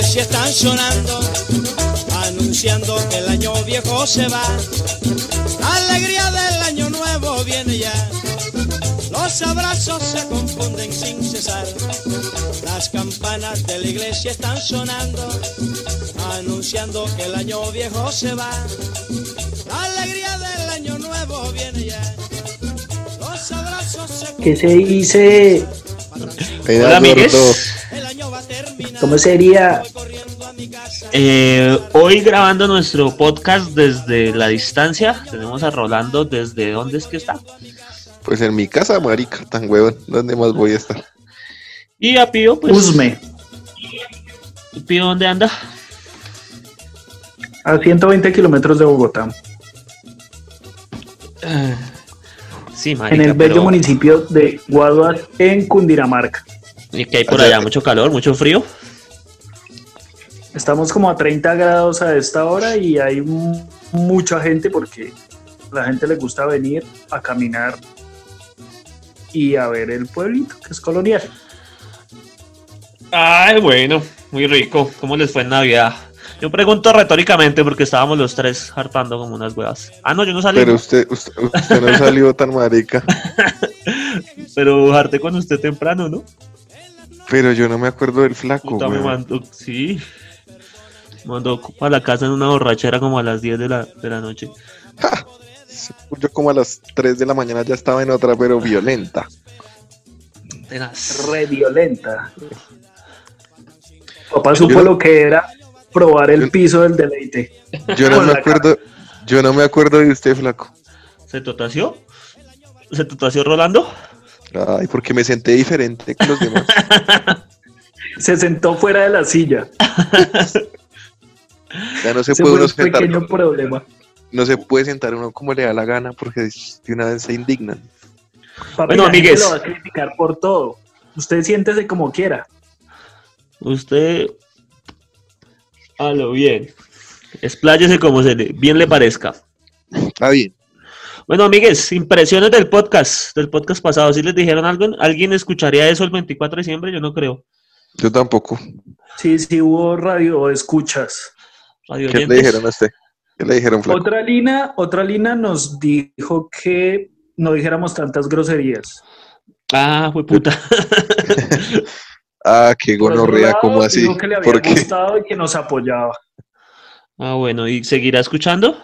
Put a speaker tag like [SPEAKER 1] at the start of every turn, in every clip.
[SPEAKER 1] iglesia están sonando, anunciando que el año viejo se va. La alegría del año nuevo viene ya. Los abrazos se confunden sin cesar. Las campanas de la iglesia están sonando, anunciando que el año viejo se va. La alegría del año nuevo viene ya. Los abrazos se
[SPEAKER 2] ¿Qué se dice?
[SPEAKER 3] Hola, amigues.
[SPEAKER 2] ¿Cómo sería?
[SPEAKER 3] Hoy grabando nuestro podcast desde la distancia. Tenemos a Rolando. ¿Desde dónde es que está?
[SPEAKER 4] Pues en mi casa, marica, tan huevón. ¿Dónde más voy a estar?
[SPEAKER 3] Y a Pío, pues...
[SPEAKER 2] Usme.
[SPEAKER 3] ¿Pío dónde anda?
[SPEAKER 2] A 120 kilómetros de Bogotá.
[SPEAKER 3] Sí, marica,
[SPEAKER 2] en el bello municipio de Guaduas, en Cundinamarca.
[SPEAKER 3] ¿Y qué hay por allá? ¿Mucho calor? ¿Mucho frío?
[SPEAKER 2] Estamos como a 30 grados a esta hora y hay mucha gente porque a la gente le gusta venir a caminar y a ver el pueblito, que es colonial.
[SPEAKER 3] Ay, bueno, muy rico. ¿Cómo les fue en Navidad? Yo pregunto retóricamente porque estábamos los tres hartando como unas huevas. Ah, no, yo no salí.
[SPEAKER 4] Pero usted no salió tan marica.
[SPEAKER 3] Pero harté con usted temprano, ¿no?
[SPEAKER 4] Pero yo no me acuerdo del flaco,
[SPEAKER 3] me mandó, sí. Me mandó a la casa en una borrachera como a las 10 de la noche.
[SPEAKER 4] ¡Ja! Yo como a las 3 de la mañana ya estaba en otra, pero violenta.
[SPEAKER 2] Re violenta. Papá supo lo que era probar el piso del deleite.
[SPEAKER 4] Yo no me acuerdo de usted, flaco.
[SPEAKER 3] ¿Se totació? ¿Se totació Rolando?
[SPEAKER 4] Ay, porque me senté diferente que los demás.
[SPEAKER 2] Se sentó fuera de la silla.
[SPEAKER 4] Ya no se puede uno sentar.
[SPEAKER 2] Pequeño problema.
[SPEAKER 4] No se puede sentar uno como le da la gana porque de una vez se indignan.
[SPEAKER 2] Papi,
[SPEAKER 3] bueno, amigues,
[SPEAKER 2] lo va a criticar por todo. Usted siéntese como quiera.
[SPEAKER 3] Usted a lo bien. Expláyese como bien le parezca.
[SPEAKER 4] Está bien.
[SPEAKER 3] Bueno, amigues, impresiones del podcast pasado. ¿Sí les dijeron algo? ¿Alguien escucharía eso el 24 de diciembre? Yo no creo.
[SPEAKER 4] Yo tampoco.
[SPEAKER 2] Sí, hubo radio escuchas.
[SPEAKER 3] Radio
[SPEAKER 4] ¿Qué
[SPEAKER 3] oyentes.
[SPEAKER 4] le dijeron a usted? ¿Qué le dijeron, flaco?
[SPEAKER 2] Otra Lina nos dijo que no dijéramos tantas groserías.
[SPEAKER 3] Ah, fue puta.
[SPEAKER 4] Ah, qué gonorrea, ¿cómo así?
[SPEAKER 2] Dijo que le había gustado y que nos apoyaba.
[SPEAKER 3] Ah, bueno, ¿y seguirá escuchando?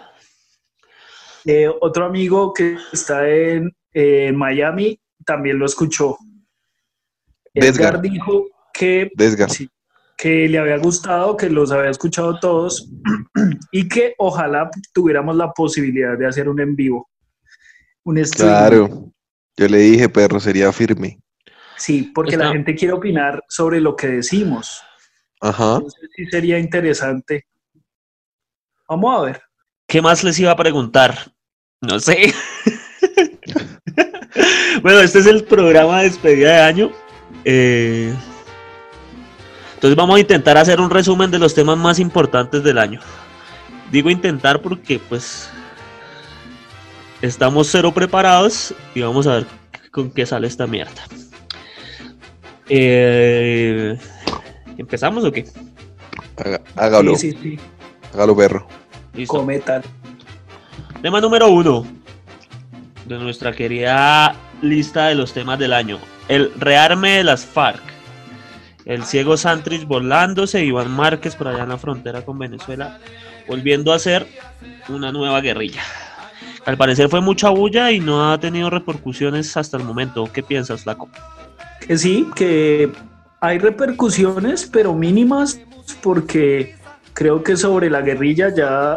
[SPEAKER 2] Otro amigo que está en Miami también lo escuchó. Edgar dijo que, sí, que le había gustado, que los había escuchado todos y que ojalá tuviéramos la posibilidad de hacer un en vivo. Un stream.
[SPEAKER 4] Claro, yo le dije, perro, sería firme.
[SPEAKER 2] Sí, porque la gente quiere opinar sobre lo que decimos.
[SPEAKER 4] Ajá.
[SPEAKER 2] Entonces sí sería interesante. Vamos a ver.
[SPEAKER 3] ¿Qué más les iba a preguntar? No sé. Bueno, este es el programa de despedida de año. Entonces vamos a intentar hacer un resumen de los temas más importantes del año. Digo intentar porque pues estamos cero preparados y vamos a ver con qué sale esta mierda. ¿Empezamos o qué?
[SPEAKER 4] Hágalo.
[SPEAKER 2] Sí.
[SPEAKER 4] Hágalo, perro.
[SPEAKER 3] Listo.
[SPEAKER 2] Come tal.
[SPEAKER 3] Tema número 1 de nuestra querida lista de los temas del año. El rearme de las FARC. El ciego Santrich volándose, Iván Márquez por allá en la frontera con Venezuela, volviendo a ser una nueva guerrilla. Al parecer fue mucha bulla y no ha tenido repercusiones hasta el momento. ¿Qué piensas, flaco?
[SPEAKER 2] Que sí, que hay repercusiones, pero mínimas, porque creo que sobre la guerrilla ya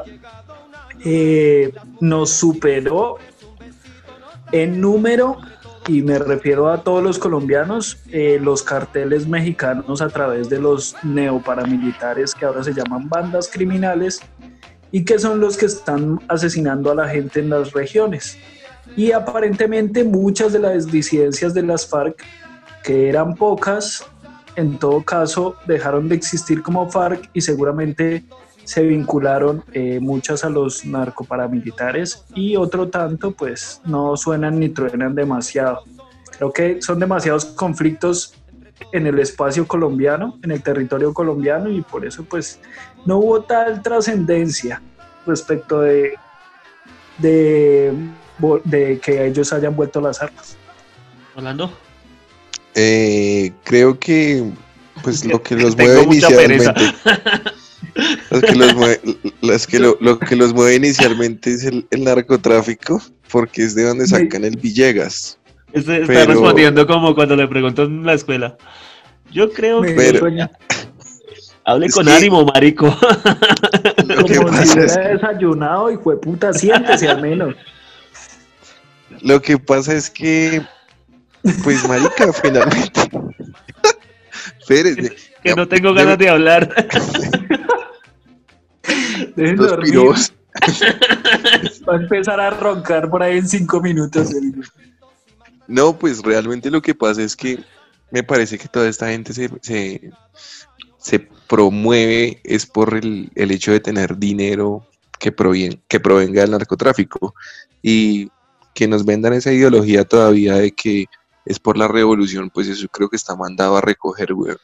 [SPEAKER 2] nos superó en número, y me refiero a todos los colombianos, los carteles mexicanos a través de los neoparamilitares que ahora se llaman bandas criminales y que son los que están asesinando a la gente en las regiones. Y aparentemente muchas de las disidencias de las FARC, que eran pocas, en todo caso dejaron de existir como FARC y seguramente se vincularon muchas a los narcoparamilitares y otro tanto pues no suenan ni truenan demasiado. Creo que son demasiados conflictos en el espacio colombiano, en el territorio colombiano, y por eso pues no hubo tal trascendencia respecto de que ellos hayan vuelto las armas.
[SPEAKER 3] Orlando.
[SPEAKER 4] Creo que pues lo que los
[SPEAKER 3] Tengo
[SPEAKER 4] mueve
[SPEAKER 3] mucha pereza.
[SPEAKER 4] inicialmente lo que los mueve inicialmente es el narcotráfico, porque es de donde sacan el Villegas.
[SPEAKER 3] Está
[SPEAKER 4] Pero-
[SPEAKER 3] respondiendo como cuando le preguntó en la escuela. Yo creo
[SPEAKER 2] Me
[SPEAKER 3] que...
[SPEAKER 2] dio
[SPEAKER 4] Pero-
[SPEAKER 2] sueño,
[SPEAKER 3] Hable
[SPEAKER 4] es
[SPEAKER 3] con
[SPEAKER 4] que-
[SPEAKER 3] ánimo, marico.
[SPEAKER 4] Lo que
[SPEAKER 2] como si
[SPEAKER 4] pasa es
[SPEAKER 2] hubiera desayunado y fue puta, siéntese al menos.
[SPEAKER 4] Lo que pasa es que, pues, marica, finalmente. Espérese.
[SPEAKER 3] Que no tengo ganas de hablar.
[SPEAKER 2] Dejen
[SPEAKER 4] Los
[SPEAKER 2] dormir,
[SPEAKER 4] piros.
[SPEAKER 2] va a empezar a roncar por ahí en 5 minutos.
[SPEAKER 4] No, pues realmente lo que pasa es que me parece que toda esta gente se promueve es por el hecho de tener dinero que provenga del narcotráfico, y que nos vendan esa ideología todavía de que es por la revolución, pues eso creo que está mandado a recoger, güey.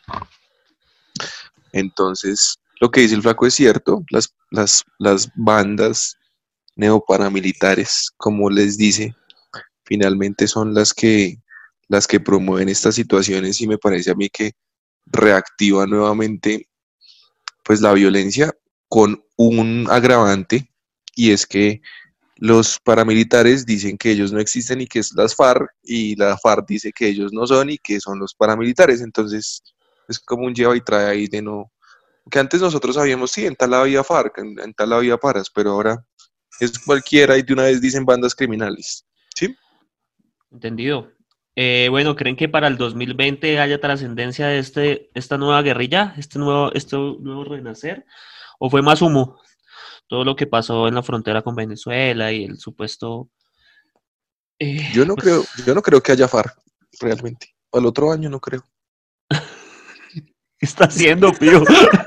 [SPEAKER 4] Entonces, lo que dice el flaco es cierto, las bandas neoparamilitares, como les dice, finalmente son las que promueven estas situaciones, y me parece a mí que reactiva nuevamente pues la violencia, con un agravante, y es que los paramilitares dicen que ellos no existen y que es las FARC, y la FARC dice que ellos no son y que son los paramilitares. Entonces es como un lleva y trae ahí de no, que antes nosotros sabíamos, sí, en tal lado había FARC, en tal lado había paras, pero ahora es cualquiera y de una vez dicen bandas criminales, ¿sí?
[SPEAKER 3] Entendido. Bueno, ¿creen que para el 2020 haya trascendencia de esta nueva guerrilla, este nuevo renacer? ¿O fue más humo? Todo lo que pasó en la frontera con Venezuela y el supuesto...
[SPEAKER 4] Yo no
[SPEAKER 3] pues,
[SPEAKER 4] creo que haya FARC, realmente. Al otro año no creo.
[SPEAKER 3] ¿qué está haciendo, Pío?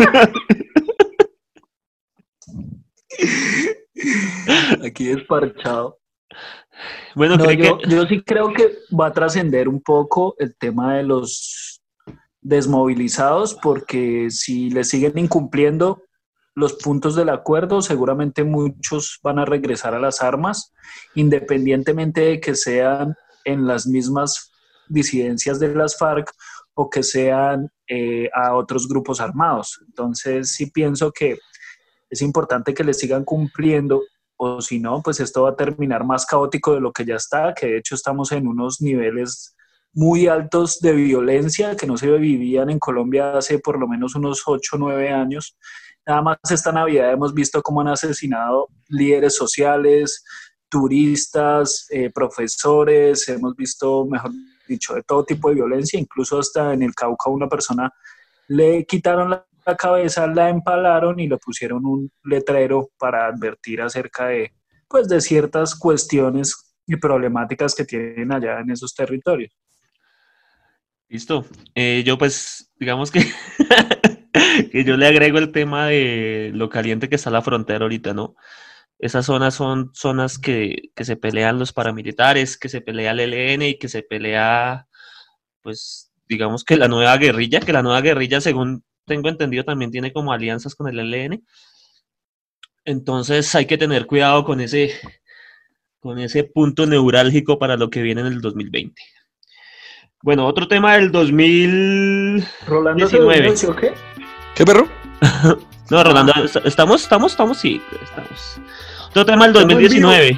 [SPEAKER 2] Aquí desparchado.
[SPEAKER 3] Bueno,
[SPEAKER 2] No,
[SPEAKER 3] ¿creen que...
[SPEAKER 2] yo sí creo que va a trascender un poco el tema de los desmovilizados, porque si le siguen incumpliendo los puntos del acuerdo, seguramente muchos van a regresar a las armas, independientemente de que sean en las mismas disidencias de las FARC o que sean a otros grupos armados. Entonces sí pienso que es importante que les sigan cumpliendo, o si no, pues esto va a terminar más caótico de lo que ya está, que de hecho estamos en unos niveles muy altos de violencia que no se vivían en Colombia hace por lo menos unos 8 o 9 años. Nada más esta Navidad hemos visto cómo han asesinado líderes sociales, turistas, profesores, hemos visto, mejor dicho, de todo tipo de violencia, incluso hasta en el Cauca una persona le quitaron la cabeza, la empalaron y le pusieron un letrero para advertir acerca de, pues, de ciertas cuestiones y problemáticas que tienen allá en esos territorios.
[SPEAKER 3] Listo. Yo pues, digamos que, que yo le agrego el tema de lo caliente que está la frontera ahorita, ¿no? Esas zonas son zonas que se pelean los paramilitares, que se pelea el ELN y que se pelea, pues, digamos que la nueva guerrilla, según tengo entendido, también tiene como alianzas con el ELN. Entonces hay que tener cuidado con ese punto neurálgico para lo que viene en el 2020. Bueno, otro tema del 2019.
[SPEAKER 2] Rolando se durmió, ¿sí o qué?
[SPEAKER 4] ¿Qué, perro?
[SPEAKER 3] No, Rolando, estamos, sí, estamos. Otro tema del 2019.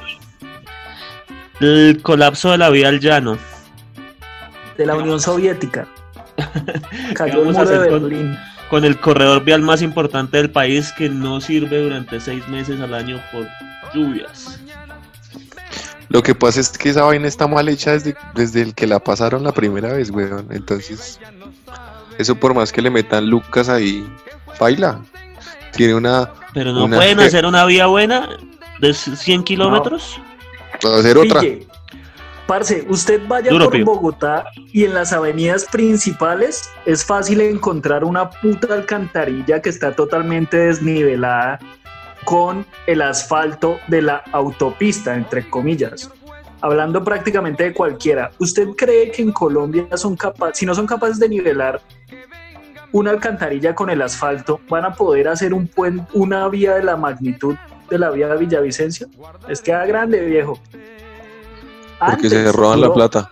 [SPEAKER 3] El colapso de la vía al llano.
[SPEAKER 2] De la Unión Soviética. Cayó el
[SPEAKER 3] Vamos a
[SPEAKER 2] muro de
[SPEAKER 3] hacer
[SPEAKER 2] Berlín.
[SPEAKER 3] con el corredor vial más importante del país, que no sirve durante 6 meses al año por lluvias.
[SPEAKER 4] Lo que pasa es que esa vaina está mal hecha desde el que la pasaron la primera vez, weón. Entonces, eso por más que le metan lucas ahí, baila. Tiene una...
[SPEAKER 3] Pero no pueden hacer una vía buena de 100 kilómetros.
[SPEAKER 4] Va a hacer otra.
[SPEAKER 2] Pille. Parce, usted vaya
[SPEAKER 3] Duro,
[SPEAKER 2] por
[SPEAKER 3] Pío.
[SPEAKER 2] Bogotá y en las avenidas principales es fácil encontrar una puta alcantarilla que está totalmente desnivelada con el asfalto de la autopista, entre comillas. hablando prácticamente de cualquiera, ¿usted cree que en Colombia si no son capaces de nivelar una alcantarilla con el asfalto, van a poder hacer una vía de la magnitud de la vía de Villavicencio? Les queda grande, viejo.
[SPEAKER 4] Porque se roban la plata.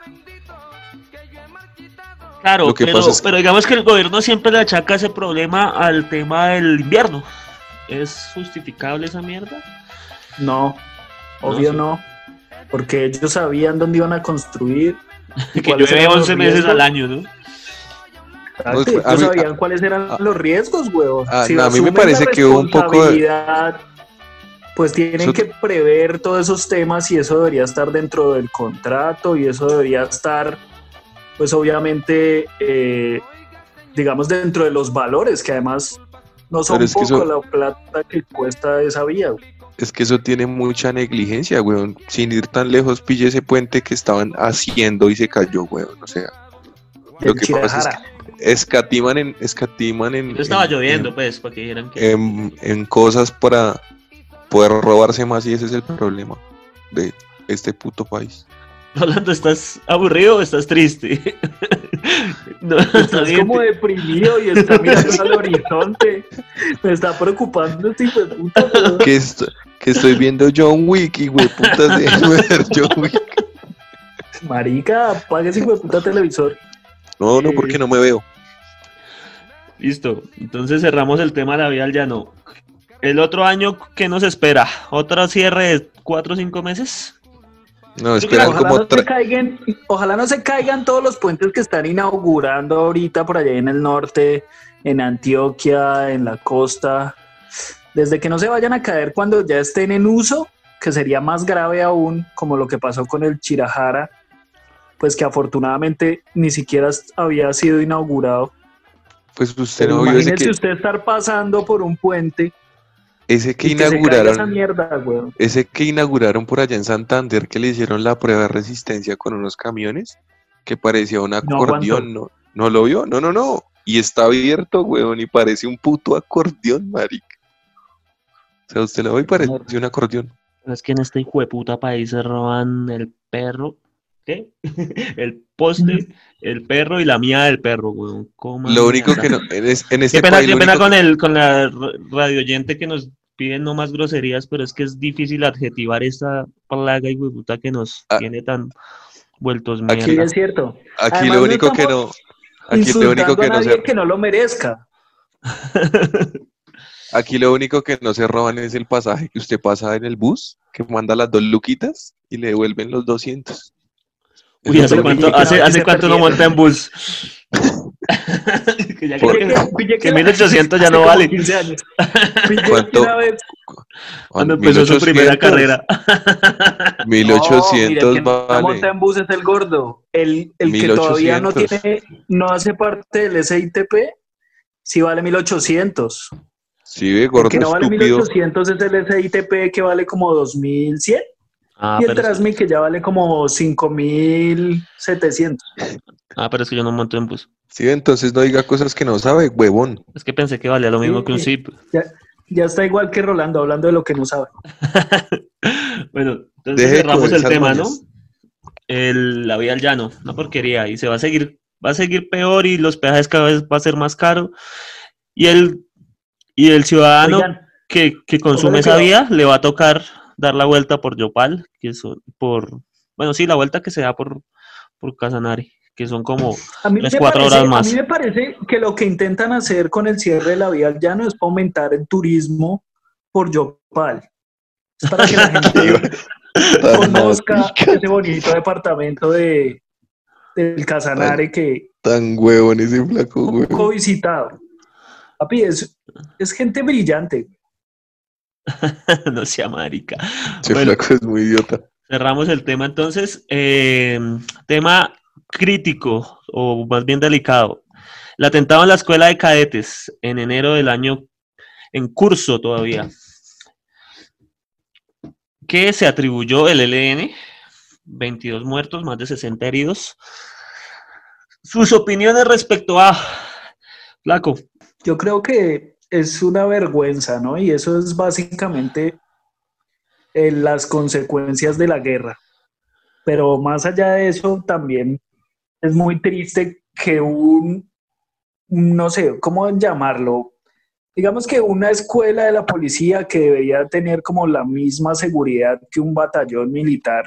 [SPEAKER 3] Claro,
[SPEAKER 4] Lo que pasa es que-
[SPEAKER 3] pero digamos que el gobierno siempre le achaca ese problema al tema del invierno. ¿Es justificable esa mierda?
[SPEAKER 2] No, obvio
[SPEAKER 3] sí.
[SPEAKER 2] no, porque ellos sabían dónde iban a construir. y
[SPEAKER 3] Que
[SPEAKER 2] cuáles
[SPEAKER 3] llueve
[SPEAKER 2] eran los
[SPEAKER 3] 11 meses
[SPEAKER 2] riesgos.
[SPEAKER 3] al año, ¿no?
[SPEAKER 2] Exacto,
[SPEAKER 4] No,
[SPEAKER 2] ellos
[SPEAKER 4] a mí-
[SPEAKER 2] sabían cuáles eran los riesgos, huevón.
[SPEAKER 4] no, a mí me
[SPEAKER 2] asumen
[SPEAKER 4] parece
[SPEAKER 2] la
[SPEAKER 4] que hubo un poco de-
[SPEAKER 2] responsabilidad, pues tienen
[SPEAKER 4] Eso-
[SPEAKER 2] que prever todos esos temas y eso debería estar dentro del contrato y eso debería estar, pues obviamente, digamos, dentro de los valores, que además no son
[SPEAKER 4] Pero es que
[SPEAKER 2] poco
[SPEAKER 4] eso-
[SPEAKER 2] la plata que cuesta esa vía, güey.
[SPEAKER 4] Es que eso tiene mucha negligencia, weón. Sin ir tan lejos, pille ese puente que estaban haciendo y se cayó, weón. O sea, lo
[SPEAKER 2] El
[SPEAKER 4] que pasa es
[SPEAKER 2] Chirajara.
[SPEAKER 4] que escatiman en,
[SPEAKER 3] No estaba lloviendo, pues, para que dijeran que...
[SPEAKER 4] en cosas para poder robarse más y ese es el problema de este puto país.
[SPEAKER 3] Rolando, ¿estás aburrido o estás triste? No,
[SPEAKER 2] Estás
[SPEAKER 3] bien.
[SPEAKER 2] como deprimido y estás mirando al horizonte. Me está preocupando este hijo de puta, weón.
[SPEAKER 4] Que estoy viendo John Wick y güey, putas de ver John Wick.
[SPEAKER 2] Marica, apague ese hijo de puta televisor.
[SPEAKER 4] No, porque no me veo.
[SPEAKER 3] Listo, entonces cerramos el tema de la vía al llano. El otro año, ¿qué nos espera? ¿Otro cierre de 4 o 5 meses?
[SPEAKER 4] No, esperan
[SPEAKER 2] Ojalá
[SPEAKER 4] como
[SPEAKER 2] ojalá no se caigan todos los puentes que están inaugurando ahorita por allá en el norte, en Antioquia, en la costa. Desde que no se vayan a caer cuando ya estén en uso, que sería más grave aún, como lo que pasó con el Chirajara, pues que afortunadamente ni siquiera había sido inaugurado.
[SPEAKER 4] pues usted
[SPEAKER 2] Pero
[SPEAKER 4] no vio
[SPEAKER 2] imagínese usted estar pasando por un puente
[SPEAKER 4] ese que
[SPEAKER 2] y que se caiga esa
[SPEAKER 4] inauguraron.
[SPEAKER 2] mierda, weón.
[SPEAKER 4] Ese que inauguraron por allá en Santander, que le hicieron la prueba de resistencia con unos camiones, que parecía un acordeón, ¿no? ¿No lo vio? No. Y está abierto, weón, y parece un puto acordeón, marica. O sea, usted lo ve y parece un acordeón.
[SPEAKER 3] Es que en este hijo de puta país se roban el perro, ¿qué? El poste, el perro y la mía del perro, weón.
[SPEAKER 4] Lo único que no, en este
[SPEAKER 3] Qué pena,
[SPEAKER 4] país,
[SPEAKER 3] qué
[SPEAKER 4] lo
[SPEAKER 3] pena
[SPEAKER 4] único
[SPEAKER 3] con la radio oyente que nos piden no más groserías, pero es que es difícil adjetivar esta plaga y puta que nos
[SPEAKER 4] Ah.
[SPEAKER 3] tiene tan vueltos
[SPEAKER 4] Aquí-
[SPEAKER 2] Sí,
[SPEAKER 3] mierda.
[SPEAKER 2] es cierto.
[SPEAKER 4] aquí
[SPEAKER 2] Además,
[SPEAKER 4] lo
[SPEAKER 2] no
[SPEAKER 4] único que
[SPEAKER 2] estamos
[SPEAKER 4] no, aquí lo único
[SPEAKER 2] insultando
[SPEAKER 4] que
[SPEAKER 2] a
[SPEAKER 4] no
[SPEAKER 2] nadie
[SPEAKER 4] se,
[SPEAKER 2] que no lo merezca.
[SPEAKER 4] aquí lo único que no se roban es el pasaje que usted pasa en el bus, que manda las 2 luquitas y le devuelven los 200.
[SPEAKER 3] Uy,
[SPEAKER 4] Eso
[SPEAKER 3] ¿hace
[SPEAKER 4] es lo
[SPEAKER 3] cuánto,
[SPEAKER 4] único que-
[SPEAKER 3] hace cuánto no monta en bus? Que ya
[SPEAKER 4] Por-
[SPEAKER 3] creo que
[SPEAKER 2] la-
[SPEAKER 3] 1800 ya
[SPEAKER 2] hace
[SPEAKER 3] no
[SPEAKER 2] como
[SPEAKER 3] vale.
[SPEAKER 2] 15 años. Pillé que
[SPEAKER 4] ¿Cuánto?
[SPEAKER 2] una vez-
[SPEAKER 3] Cuando empezó su primera
[SPEAKER 4] 1800,
[SPEAKER 3] carrera.
[SPEAKER 4] 1800
[SPEAKER 2] No, mira, el que no
[SPEAKER 4] vale.
[SPEAKER 2] monta en bus es el gordo. El que todavía no
[SPEAKER 4] 1800.
[SPEAKER 2] no hace parte del SITP, sí vale 1800.
[SPEAKER 4] Sí, ve,
[SPEAKER 2] El
[SPEAKER 4] gordo
[SPEAKER 2] que no vale
[SPEAKER 4] estúpido.
[SPEAKER 2] 1800 es el SITP que vale como 2100.
[SPEAKER 3] Ah,
[SPEAKER 2] Y el
[SPEAKER 3] pero es,
[SPEAKER 2] Transmi que ya vale como 5700.
[SPEAKER 3] pero es que yo no monto en bus.
[SPEAKER 4] Sí, entonces no diga cosas que no sabe, huevón.
[SPEAKER 3] Es que pensé que valía lo mismo
[SPEAKER 2] Sí.
[SPEAKER 3] que un zip.
[SPEAKER 2] Ya está igual que Rolando, hablando de lo que no sabe.
[SPEAKER 3] Bueno, entonces
[SPEAKER 4] Deje de
[SPEAKER 3] cerramos
[SPEAKER 4] coger
[SPEAKER 3] el
[SPEAKER 4] esas
[SPEAKER 3] tema, ¿no?
[SPEAKER 4] moñas.
[SPEAKER 3] La vía al llano, una porquería. Y se va a seguir peor y los peajes cada vez va a ser más caro. Y el ciudadano
[SPEAKER 2] Oigan,
[SPEAKER 3] que consume
[SPEAKER 2] póngale
[SPEAKER 3] esa
[SPEAKER 2] cuidado.
[SPEAKER 3] vía le va a tocar dar la vuelta por Yopal, bueno, sí, la vuelta que se da por Casanare, que son como
[SPEAKER 2] a mí
[SPEAKER 3] 3-4 horas más.
[SPEAKER 2] A mí me parece que lo que intentan hacer con el cierre de la vía al llano es fomentar el turismo por Yopal. Es para que la gente conozca ese bonito departamento del Casanare que
[SPEAKER 4] Tan huevón ese flaco,
[SPEAKER 2] es
[SPEAKER 4] huevón.
[SPEAKER 2] poco visitado. Papi, es gente brillante.
[SPEAKER 3] No sea marica.
[SPEAKER 4] Ese
[SPEAKER 3] Bueno,
[SPEAKER 4] flaco es muy idiota.
[SPEAKER 3] cerramos el tema entonces. Tema crítico, o más bien delicado. El atentado en la escuela de cadetes en enero del año en curso todavía. Que se atribuyó el ELN, 22 muertos, más de 60 heridos. Sus opiniones respecto a Flaco.
[SPEAKER 2] Yo creo que es una vergüenza, ¿no? Y eso es básicamente las consecuencias de la guerra. Pero más allá de eso, también es muy triste que no sé, ¿cómo llamarlo? Digamos que una escuela de la policía que debería tener como la misma seguridad que un batallón militar,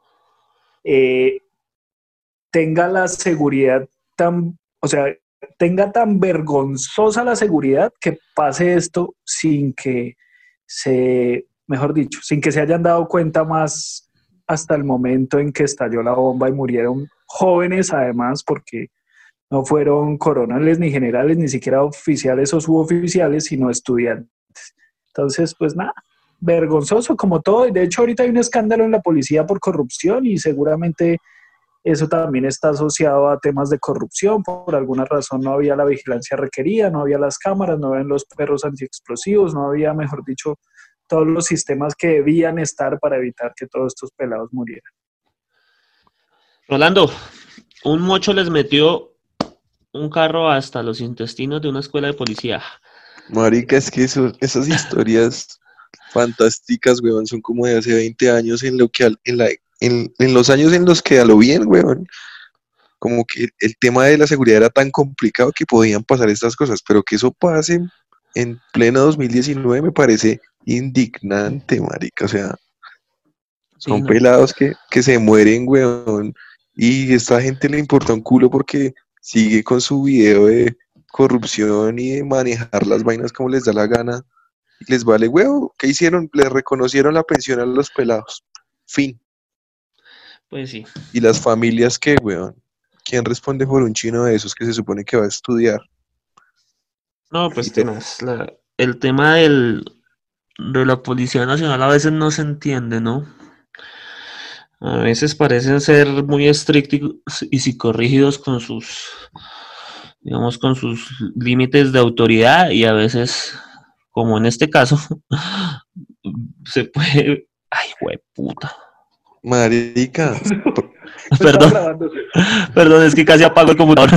[SPEAKER 2] eh, tenga la seguridad o sea, tenga tan vergonzosa la seguridad que pase esto sin que mejor dicho, sin que se hayan dado cuenta más hasta el momento en que estalló la bomba y murieron jóvenes además, porque no fueron coronales ni generales, ni siquiera oficiales o suboficiales, sino estudiantes. Entonces, pues nada, vergonzoso como todo. Y de hecho ahorita hay un escándalo en la policía por corrupción y seguramente eso también está asociado a temas de corrupción. Por alguna razón no había la vigilancia requerida, no había las cámaras, no habían los perros antiexplosivos, no había, mejor dicho, todos los sistemas que debían estar para evitar que todos estos pelados murieran.
[SPEAKER 3] Rolando, un mocho les metió un carro hasta los intestinos de una escuela de policía.
[SPEAKER 4] Marica, es que esas historias fantásticas, weón, son como de hace 20 años en los años en los que a lo bien, weón, como que el tema de la seguridad era tan complicado que podían pasar estas cosas, pero que eso pase en pleno 2019 me parece indignante, marica, o sea, son
[SPEAKER 3] Sí, no.
[SPEAKER 4] pelados que se mueren, weón, y esta gente le importa un culo porque sigue con su video de corrupción y de manejar las vainas como les da la gana, y les vale huevo. ¿Qué hicieron? Les reconocieron la pensión a los pelados. Fin.
[SPEAKER 3] Pues sí.
[SPEAKER 4] Y las familias, ¿qué, weón? ¿Quién responde por un chino de esos que se supone que va a estudiar?
[SPEAKER 3] No, pues tenaz. El tema de la Policía Nacional a veces no se entiende, ¿no? A veces parecen ser muy estrictos y psicorrígidos con digamos, con sus límites de autoridad y a veces, como en este caso, se puede... Ay, puta.
[SPEAKER 4] Marica,
[SPEAKER 3] Perdón, es que casi apago el computador.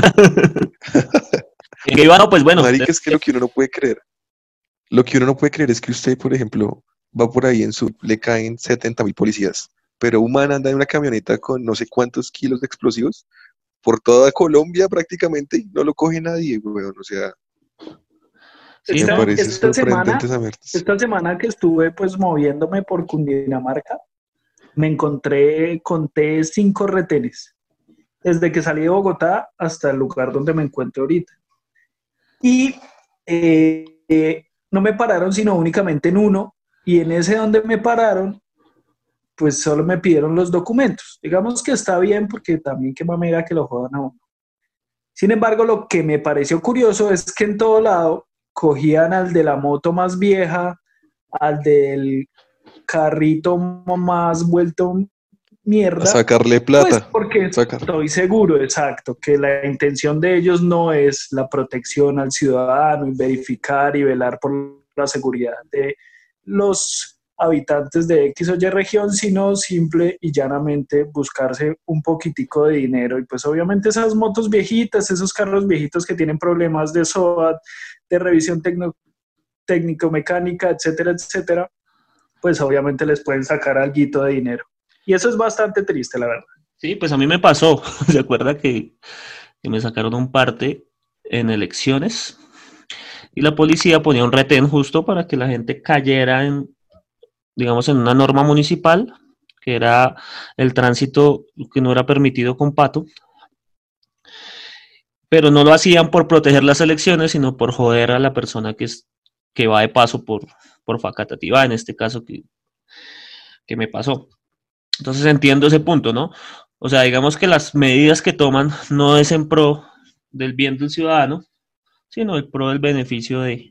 [SPEAKER 3] Que iba, no, pues bueno.
[SPEAKER 4] marica, es que lo que uno no puede creer. Lo que uno no puede creer es que usted, por ejemplo, va por ahí le caen 70.000 policías, pero un man anda en una camioneta con no sé cuántos kilos de explosivos por toda Colombia prácticamente y no lo coge nadie, weón. O sea,
[SPEAKER 3] Sí,
[SPEAKER 4] me
[SPEAKER 3] ¿no?
[SPEAKER 4] parece sorprendente esa mierda.
[SPEAKER 2] Esta semana que estuve pues moviéndome por Cundinamarca, conté 5 retenes, desde que salí de Bogotá hasta el lugar donde me encuentro ahorita. Y no me pararon sino únicamente en uno, y en ese donde me pararon, pues solo me pidieron los documentos. Digamos que está bien porque también qué mamera que lo jodan a uno. Sin embargo, lo que me pareció curioso es que en todo lado cogían al de la moto más vieja, al del carrito más vuelto mierda.
[SPEAKER 4] A sacarle
[SPEAKER 2] Pues
[SPEAKER 4] plata.
[SPEAKER 2] porque estoy seguro, exacto, que la intención de ellos no es la protección al ciudadano y verificar y velar por la seguridad de los habitantes de X o Y región, sino simple y llanamente buscarse un poquitico de dinero. Y pues obviamente esas motos viejitas, esos carros viejitos que tienen problemas de SOAT, de revisión técnico-mecánica, etcétera, etcétera, pues obviamente les pueden sacar alguito de dinero. Y eso es bastante triste, la verdad.
[SPEAKER 3] Sí, pues a mí me pasó. ¿Se acuerda que me sacaron un parte en elecciones? Y la policía ponía un retén justo para que la gente cayera digamos, en una norma municipal, que era el tránsito que no era permitido con pato. Pero no lo hacían por proteger las elecciones, sino por joder a la persona que va de paso por Facatativá, en este caso que me pasó. Entonces entiendo ese punto, ¿no? O sea, digamos que las medidas que toman no es en pro del bien del ciudadano, sino en pro del beneficio de...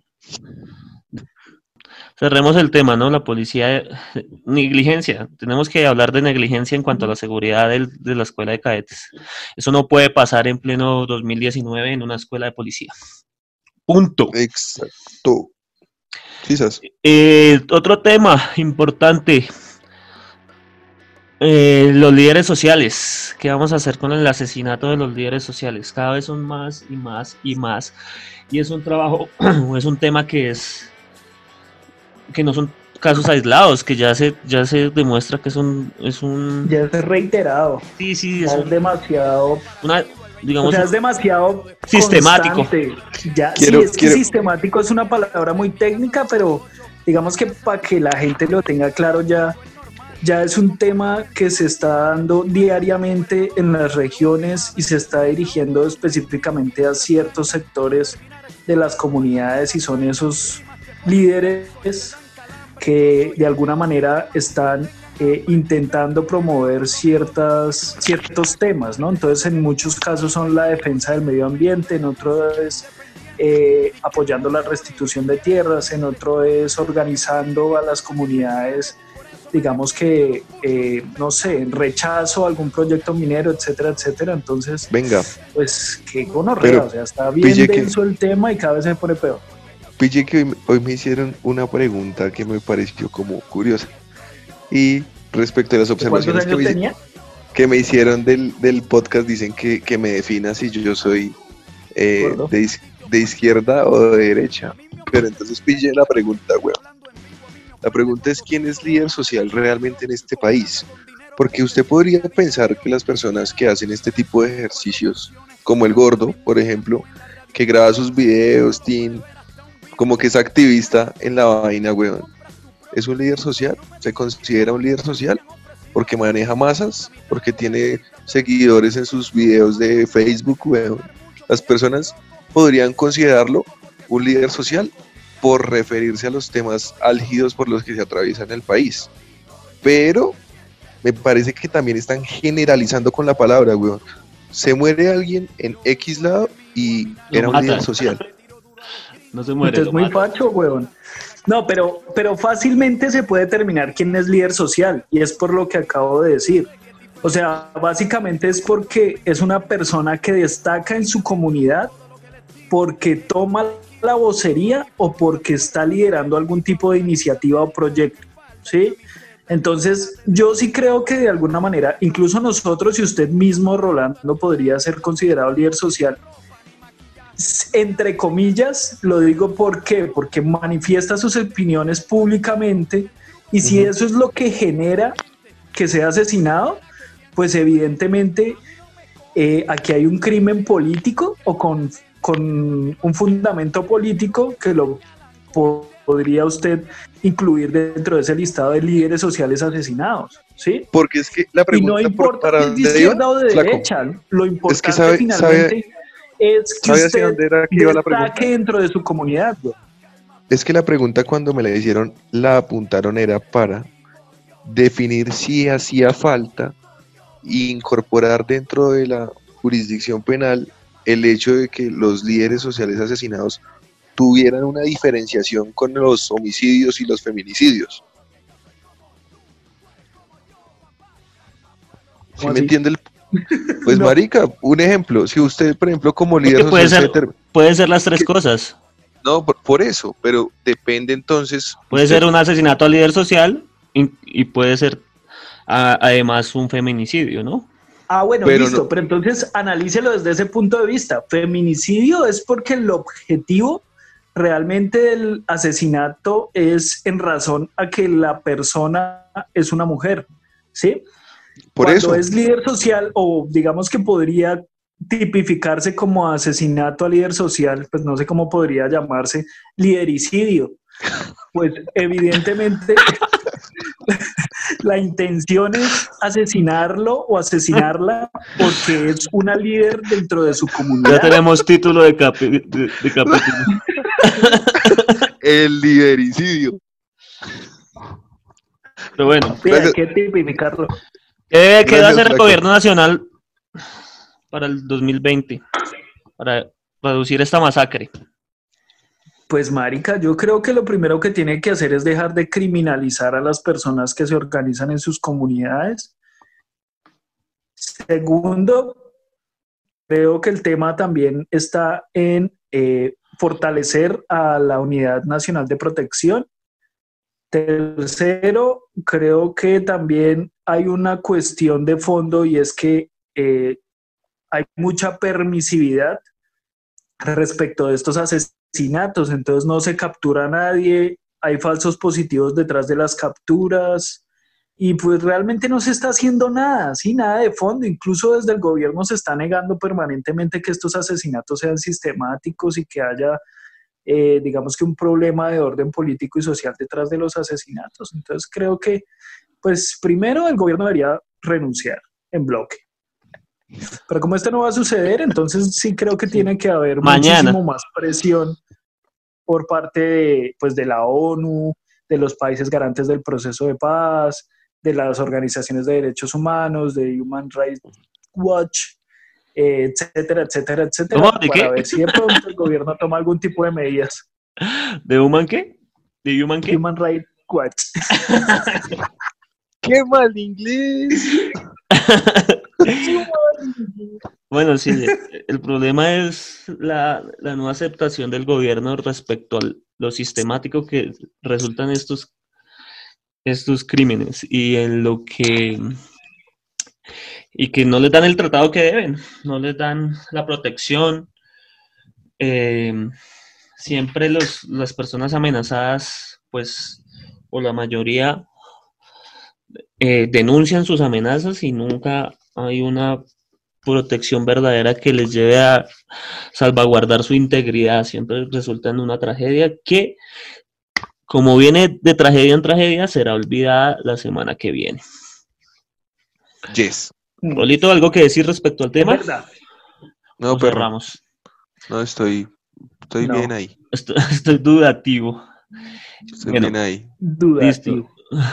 [SPEAKER 3] Cerremos el tema, ¿no? La policía, negligencia. Tenemos que hablar de negligencia en cuanto a la seguridad de la escuela de cadetes. Eso no puede pasar en pleno 2019 en una escuela de policía. Punto.
[SPEAKER 4] Exacto. Quizás.
[SPEAKER 3] Otro tema importante. Los líderes sociales. ¿Qué vamos a hacer con el asesinato de los líderes sociales? Cada vez son más y más y más. Y es un trabajo, es un tema que no son casos aislados, que ya se demuestra que
[SPEAKER 2] Ya es reiterado,
[SPEAKER 3] sí, sí,
[SPEAKER 2] ya es demasiado,
[SPEAKER 3] una,
[SPEAKER 2] o
[SPEAKER 3] digamos,
[SPEAKER 2] sea, es demasiado
[SPEAKER 3] sistemático.
[SPEAKER 2] constante. Ya,
[SPEAKER 4] Quiero-
[SPEAKER 2] sí, es que
[SPEAKER 4] quiero-
[SPEAKER 2] sistemático es una palabra muy técnica, pero digamos que para que la gente lo tenga claro ya es un tema que se está dando diariamente en las regiones y se está dirigiendo específicamente a ciertos sectores de las comunidades y son esos líderes que de alguna manera están intentando promover ciertos temas, ¿no? Entonces, en muchos casos son la defensa del medio ambiente, en otros es apoyando la restitución de tierras, en otro es organizando a las comunidades, digamos que, no sé, en rechazo a algún proyecto minero, etcétera, etcétera. Entonces,
[SPEAKER 4] Venga,
[SPEAKER 2] pues qué gonorrea,
[SPEAKER 4] pero
[SPEAKER 2] o sea, está bien
[SPEAKER 4] pille que,
[SPEAKER 2] denso el tema y cada vez se pone peor.
[SPEAKER 4] pille que hoy me hicieron una pregunta que me pareció como curiosa. Y respecto a las
[SPEAKER 2] ¿Cuántos
[SPEAKER 4] observaciones
[SPEAKER 2] años tenía?
[SPEAKER 4] que me hicieron del podcast, dicen que me defina si yo soy
[SPEAKER 2] Gordo.
[SPEAKER 4] de izquierda o de derecha. Pero entonces pille la pregunta, weón. La pregunta es: ¿quién es líder social realmente en este país? Porque usted podría pensar que las personas que hacen este tipo de ejercicios, como el gordo, por ejemplo, que graba sus videos, como que es activista en la vaina, weón, ¿es un líder social? ¿Se considera un líder social? Porque maneja masas, porque tiene seguidores en sus videos de Facebook, weón. Las personas podrían considerarlo un líder social por referirse a los temas álgidos por los que se atraviesa en el país. Pero me parece que también están generalizando con la palabra, weón. Se muere alguien en X lado y
[SPEAKER 3] Lo
[SPEAKER 4] era un líder
[SPEAKER 3] matan.
[SPEAKER 4] social.
[SPEAKER 3] No se muere,
[SPEAKER 2] Entonces,
[SPEAKER 3] lo
[SPEAKER 2] muy
[SPEAKER 3] matan.
[SPEAKER 2] facho, weón. No, pero fácilmente se puede determinar quién es líder social y es por lo que acabo de decir. O sea, básicamente es porque es una persona que destaca en su comunidad, porque toma la vocería o porque está liderando algún tipo de iniciativa o proyecto, ¿sí? Entonces, yo sí creo que de alguna manera, incluso nosotros y usted mismo, Rolando, podría ser considerado líder social. Entre comillas, lo digo porque manifiesta sus opiniones públicamente y si
[SPEAKER 4] Ujú.
[SPEAKER 2] eso es lo que genera que sea asesinado, pues evidentemente aquí hay un crimen político o con un fundamento político que lo podría usted incluir dentro de ese listado de líderes sociales asesinados, ¿sí?
[SPEAKER 4] Porque es que la
[SPEAKER 2] Y no
[SPEAKER 4] pregunta
[SPEAKER 2] importa
[SPEAKER 4] para
[SPEAKER 2] si es de
[SPEAKER 4] dónde iba,
[SPEAKER 2] izquierda o de
[SPEAKER 4] flaco,
[SPEAKER 2] derecha, lo
[SPEAKER 4] es que
[SPEAKER 2] importante
[SPEAKER 4] sabe,
[SPEAKER 2] finalmente es que
[SPEAKER 4] ¿sabe hacia
[SPEAKER 2] usted
[SPEAKER 4] dónde era que iba la pregunta?
[SPEAKER 2] destaque dentro de su comunidad, güey.
[SPEAKER 4] Es que la pregunta cuando me la hicieron, la apuntaron era para definir si hacía falta incorporar dentro de la jurisdicción penal el hecho de que los líderes sociales asesinados tuvieran una diferenciación con los homicidios y los feminicidios. ¿Sí
[SPEAKER 2] ¿Cómo
[SPEAKER 4] me
[SPEAKER 2] así?
[SPEAKER 4] entiende? Pues
[SPEAKER 2] No.
[SPEAKER 4] marica, un ejemplo, si usted, por ejemplo, como líder
[SPEAKER 3] Porque
[SPEAKER 4] social
[SPEAKER 3] puede ser las tres
[SPEAKER 4] que-
[SPEAKER 3] cosas.
[SPEAKER 4] no, por eso, pero depende entonces,
[SPEAKER 3] Puede
[SPEAKER 4] usted,
[SPEAKER 3] ser un asesinato al líder social y puede ser además un feminicidio, ¿no?
[SPEAKER 2] Ah, bueno,
[SPEAKER 4] pero no,
[SPEAKER 2] listo, pero entonces analícelo desde ese punto de vista. Feminicidio es porque el objetivo realmente del asesinato es en razón a que la persona es una mujer, ¿sí?
[SPEAKER 4] por
[SPEAKER 2] Cuando
[SPEAKER 4] eso,
[SPEAKER 2] es líder social o digamos que podría tipificarse como asesinato a líder social, pues no sé cómo podría llamarse, lidericidio. Pues evidentemente la intención es asesinarlo o asesinarla porque es una líder dentro de su
[SPEAKER 3] Ya
[SPEAKER 2] comunidad.
[SPEAKER 3] tenemos título de capítulo.
[SPEAKER 4] el lidericidio.
[SPEAKER 3] Pero bueno,
[SPEAKER 2] Sí, hay
[SPEAKER 4] Gracias,
[SPEAKER 2] que tipificarlo.
[SPEAKER 3] ¿qué va a
[SPEAKER 4] gracias,
[SPEAKER 3] hacer el
[SPEAKER 4] flaco.
[SPEAKER 3] gobierno nacional para el 2020? Para reducir esta masacre.
[SPEAKER 2] Pues marica, yo creo que lo primero que tiene que hacer es dejar de criminalizar a las personas que se organizan en sus comunidades. Segundo, creo que el tema también está en fortalecer a la Unidad Nacional de Protección. Tercero, creo que también hay una cuestión de fondo y es que hay mucha permisividad respecto de estos asesinatos, entonces no se captura a nadie hay falsos positivos detrás de las capturas y pues realmente no se está haciendo nada, ¿sí? Nada de fondo. Incluso desde el gobierno se está negando permanentemente que estos asesinatos sean sistemáticos y que haya, digamos que un problema de orden político y social detrás de los asesinatos. Entonces creo que, pues primero el gobierno debería renunciar en bloque. Pero como esto no va a suceder, entonces sí creo que tiene que haber muchísimo más presión por parte de, pues, de la ONU, de los países garantes del proceso de paz, de las organizaciones de derechos humanos, de Human Rights Watch, etcétera, etcétera, etcétera,
[SPEAKER 3] ¿Cómo? ¿De
[SPEAKER 2] para
[SPEAKER 3] qué?
[SPEAKER 2] ver si de pronto el gobierno toma algún tipo de medidas.
[SPEAKER 3] ¿De Human qué? ¿De Human qué?
[SPEAKER 2] Human Rights Watch.
[SPEAKER 4] ¡Qué mal inglés!
[SPEAKER 3] Bueno, sí, el problema es la no aceptación del gobierno respecto a lo sistemático que resultan estos crímenes y en lo que no les dan el tratado que deben, no les dan la protección. Siempre las personas amenazadas, pues, o la mayoría, denuncian sus amenazas y nunca hay una protección verdadera que les lleve a salvaguardar su integridad. Siempre resulta en una tragedia que, como viene de tragedia en tragedia, será olvidada la semana que viene.
[SPEAKER 4] Yes.
[SPEAKER 3] Rolito, ¿algo que decir respecto al tema?
[SPEAKER 2] Es verdad.
[SPEAKER 4] No,
[SPEAKER 3] ¿O
[SPEAKER 4] perro.
[SPEAKER 3] cerramos?
[SPEAKER 4] No, estoy
[SPEAKER 2] No.
[SPEAKER 4] bien ahí.
[SPEAKER 3] Estoy dudativo.
[SPEAKER 4] Estoy
[SPEAKER 3] Bueno,
[SPEAKER 4] bien ahí.
[SPEAKER 2] Dudativo.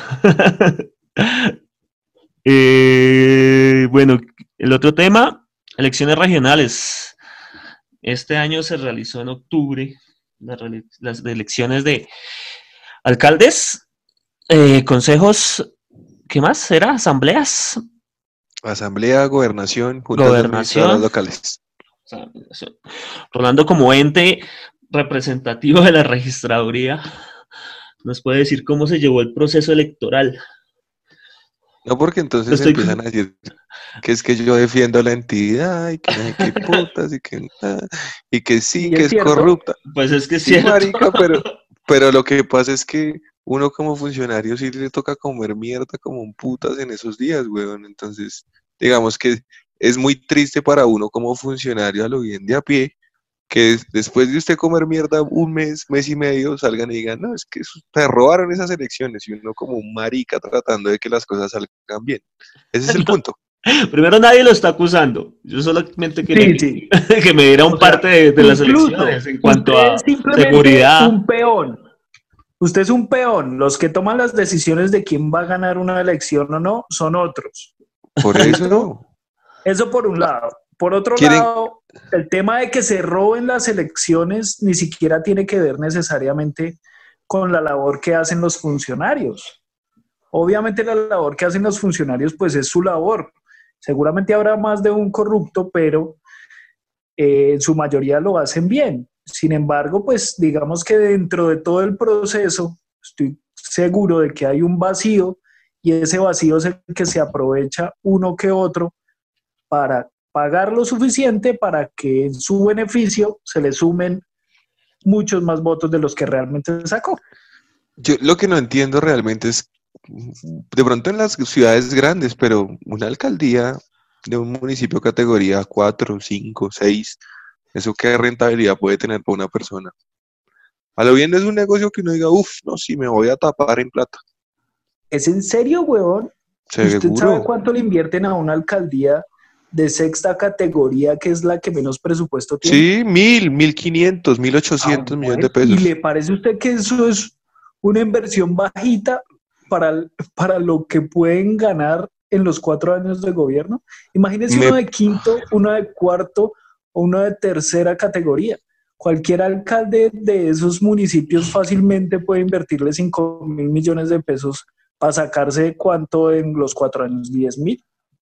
[SPEAKER 3] Bueno, el otro tema, elecciones regionales. Este año se realizó en octubre las elecciones de alcaldes, consejos, ¿qué más? ¿Era? ¿Asambleas?
[SPEAKER 4] Asamblea, gobernación, juntas administradoras locales.
[SPEAKER 3] Rolando, como ente representativo de la registraduría, ¿nos puede decir cómo se llevó el proceso electoral?
[SPEAKER 4] No, porque entonces empiezan a decir que es que yo defiendo la entidad y que no sé qué putas y que sí, que es corrupta.
[SPEAKER 3] Pues es que es
[SPEAKER 4] sí,
[SPEAKER 3] cierto.
[SPEAKER 4] Marica, pero lo que pasa es que uno como funcionario sí le toca comer mierda como un putas en esos días, weón. Entonces, digamos que es muy triste para uno como funcionario a lo bien de a pie, que después de usted comer mierda un mes y medio, salgan y digan, no, es que te robaron esas elecciones, y uno como un marica tratando de que las cosas salgan bien. Ese es el punto.
[SPEAKER 3] Primero, nadie lo está acusando. Yo solamente quería que me diera un parte de las elecciones en cuanto a seguridad.
[SPEAKER 2] Un peón. Usted es un peón. Los que toman las decisiones de quién va a ganar una elección o no son otros.
[SPEAKER 4] Por eso.
[SPEAKER 2] Eso por un lado. Por otro lado, el tema de que se roben las elecciones ni siquiera tiene que ver necesariamente con la labor que hacen los funcionarios. Obviamente la labor que hacen los funcionarios pues es su labor. Seguramente habrá más de un corrupto, pero en su mayoría lo hacen bien. Sin embargo, pues digamos que dentro de todo el proceso estoy seguro de que hay un vacío y ese vacío es el que se aprovecha uno que otro para pagar lo suficiente para que en su beneficio se le sumen muchos más votos de los que realmente sacó.
[SPEAKER 4] Yo lo que no entiendo realmente es, de pronto en las ciudades grandes, pero una alcaldía de un municipio categoría 4, 5, 6, ¿eso qué rentabilidad puede tener para una persona? A lo bien es un negocio que uno diga, no, sí, me voy a tapar en plata.
[SPEAKER 2] ¿Es en serio, huevón?
[SPEAKER 4] ¿Seguro?
[SPEAKER 2] ¿Usted sabe cuánto le invierten a una alcaldía de sexta categoría, que es la que menos presupuesto tiene?
[SPEAKER 4] Sí, 1.500, 1.800 millones de pesos.
[SPEAKER 2] ¿Y le parece a usted que eso es una inversión bajita para lo que pueden ganar en los 4 años de gobierno? Imagínese uno de quinto, uno de cuarto o uno de tercera categoría. Cualquier alcalde de esos municipios fácilmente puede invertirle 5.000 millones de pesos para sacarse ¿cuánto en los 4 años? 10.000.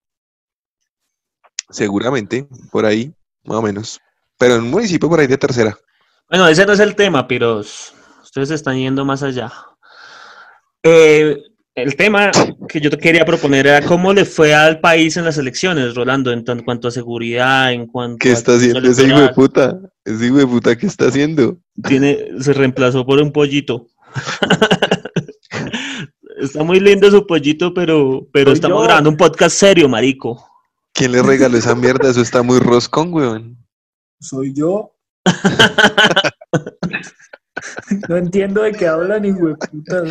[SPEAKER 4] Seguramente, por ahí, más o menos. Pero en un municipio por ahí de tercera.
[SPEAKER 3] Bueno, ese no es el tema, pero ustedes están yendo más allá. El tema que yo te quería proponer era cómo le fue al país en las elecciones, Rolando, en cuanto a seguridad, en cuanto
[SPEAKER 4] ¿Qué está haciendo ese hijo de puta? Ese hijo de puta, ¿qué está haciendo?
[SPEAKER 3] Se reemplazó por un pollito. Está muy lindo su pollito, pero
[SPEAKER 2] Soy
[SPEAKER 3] estamos
[SPEAKER 2] yo.
[SPEAKER 3] grabando un podcast serio, marico.
[SPEAKER 4] ¿Quién le regaló esa mierda? Eso está muy roscón, weón.
[SPEAKER 2] Soy yo. No entiendo de qué hablan, hijo de puta.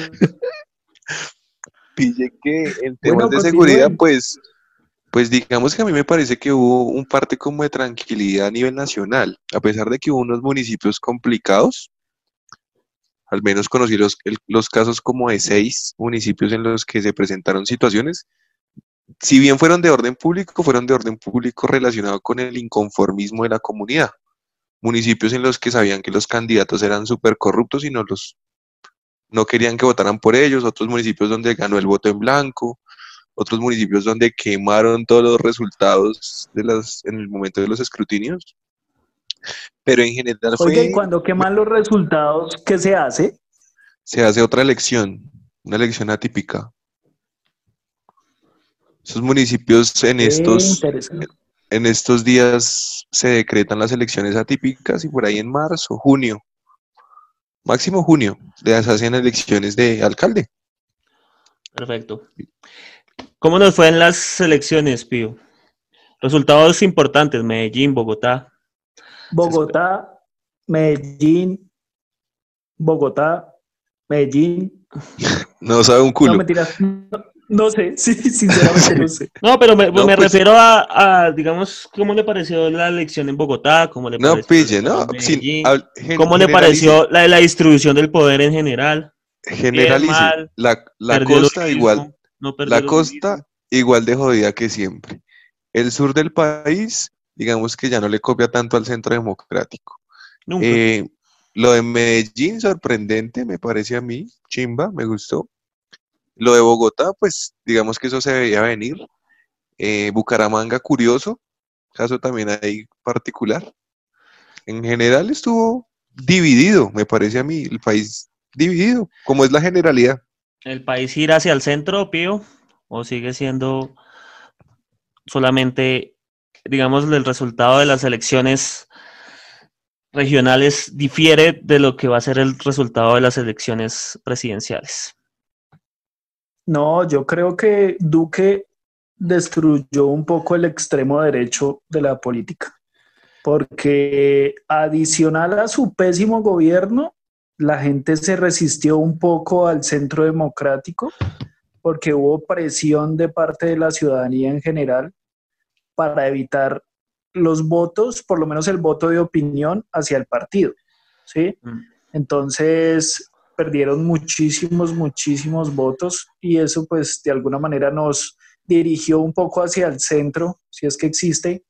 [SPEAKER 4] Pille que en
[SPEAKER 2] Bueno,
[SPEAKER 4] temas de seguridad,
[SPEAKER 2] continúen.
[SPEAKER 4] pues digamos que a mí me parece que hubo un parte como de tranquilidad a nivel nacional, a pesar de que hubo unos municipios complicados. Al menos conocí los casos como de 6 municipios en los que se presentaron situaciones. Si bien fueron de orden público relacionado con el inconformismo de la comunidad. Municipios en los que sabían que los candidatos eran súper corruptos y no querían que votaran por ellos, otros municipios donde ganó el voto en blanco, otros municipios donde quemaron todos los resultados en el momento de los escrutinios. Pero en general
[SPEAKER 2] Oiga, y cuando queman los resultados, ¿qué se hace?
[SPEAKER 4] se hace otra elección, una elección atípica. Esos municipios
[SPEAKER 2] Interesante.
[SPEAKER 4] en estos días se decretan las elecciones atípicas y por ahí en marzo, junio, máximo junio, se hacen elecciones de alcalde.
[SPEAKER 3] Perfecto. ¿Cómo nos fue en las elecciones, Pío? Resultados importantes, Medellín, Bogotá.
[SPEAKER 2] Bogotá, Medellín, Bogotá, Medellín.
[SPEAKER 4] No sabe un
[SPEAKER 2] No,
[SPEAKER 4] culo.
[SPEAKER 2] mentiras. No sé, sí, sinceramente no sé.
[SPEAKER 3] No, pero me
[SPEAKER 4] No, pues,
[SPEAKER 3] refiero a, digamos, ¿cómo le pareció la elección en Bogotá? ¿Cómo le
[SPEAKER 4] no,
[SPEAKER 3] pareció
[SPEAKER 4] pille,
[SPEAKER 3] la
[SPEAKER 4] no,
[SPEAKER 3] en Medellín? ¿Cómo le
[SPEAKER 4] generalice,
[SPEAKER 3] pareció la distribución del poder en general? Bien,
[SPEAKER 4] generalice.
[SPEAKER 3] mal,
[SPEAKER 4] La
[SPEAKER 3] perdió el
[SPEAKER 4] costa igual,
[SPEAKER 3] uribismo, no perdió
[SPEAKER 4] la
[SPEAKER 3] el uribismo.
[SPEAKER 4] costa igual de jodida que siempre. El sur del país, digamos que ya no le copia tanto al centro democrático.
[SPEAKER 3] Nunca.
[SPEAKER 4] Lo de Medellín, sorprendente, me parece a mí, chimba, me gustó. Lo de Bogotá, pues digamos que eso se veía venir. Bucaramanga, curioso, caso también ahí particular. En general estuvo dividido, me parece a mí, el país dividido, como es la generalidad.
[SPEAKER 3] ¿El país irá hacia el centro, Pío? ¿O sigue siendo solamente, digamos, el resultado de las elecciones regionales difiere de lo que va a ser el resultado de las elecciones presidenciales?
[SPEAKER 2] No, yo creo que Duque destruyó un poco el extremo derecho de la política, porque adicional a su pésimo gobierno, la gente se resistió un poco al centro democrático porque hubo presión de parte de la ciudadanía en general para evitar los votos, por lo menos el voto de opinión hacia el partido, ¿sí? Entonces perdieron muchísimos votos y eso pues de alguna manera nos dirigió un poco hacia el centro, si es que existe,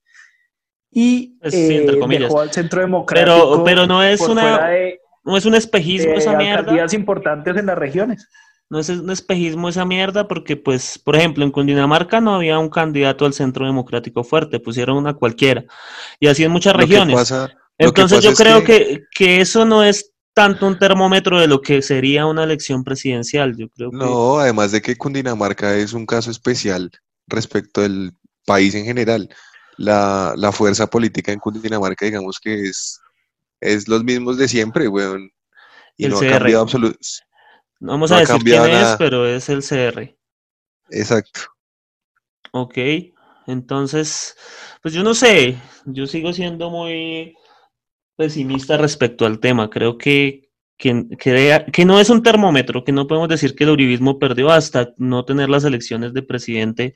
[SPEAKER 2] y
[SPEAKER 3] Sí, entre comillas.
[SPEAKER 2] dejó al centro democrático
[SPEAKER 3] pero no es
[SPEAKER 2] por fuera de
[SPEAKER 3] no es un espejismo esa mierda.
[SPEAKER 2] alcaldías importantes en las regiones.
[SPEAKER 3] No es un espejismo esa mierda porque, pues, por ejemplo, en Cundinamarca no había un candidato al Centro Democrático fuerte, pusieron una cualquiera. Y así en muchas regiones. Entonces yo creo que eso no es tanto un termómetro de lo que sería una elección presidencial. Yo creo que...
[SPEAKER 4] No, además de que Cundinamarca es un caso especial respecto del país en general. La fuerza política en Cundinamarca, digamos que es los mismos de siempre, weón. Y
[SPEAKER 3] el
[SPEAKER 4] no ha
[SPEAKER 3] CR.
[SPEAKER 4] cambiado absolutamente.
[SPEAKER 3] No vamos a decir quién es, pero es el CR.
[SPEAKER 4] Exacto.
[SPEAKER 3] Ok, entonces, pues yo no sé, yo sigo siendo muy pesimista respecto al tema. Creo que no es un termómetro, que no podemos decir que el uribismo perdió hasta no tener las elecciones de presidente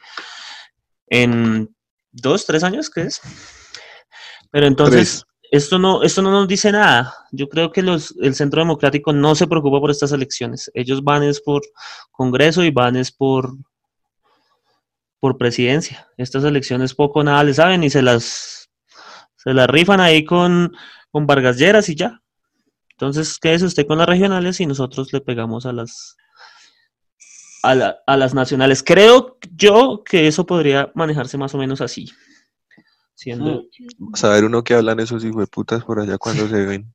[SPEAKER 3] en 2, 3 años, ¿qué es? Pero entonces, esto no nos dice nada. Yo creo que el Centro Democrático no se preocupa por estas elecciones. Ellos van es por Congreso y van es por presidencia. Estas elecciones poco o nada le saben y se las rifan ahí con Vargas Lleras y ya. Entonces, quédese usted con las regionales y nosotros le pegamos a las nacionales. Creo yo que eso podría manejarse más o memenos así. Siendo...
[SPEAKER 4] Saber uno que hablan esos hijueputas por allá cuando se ven.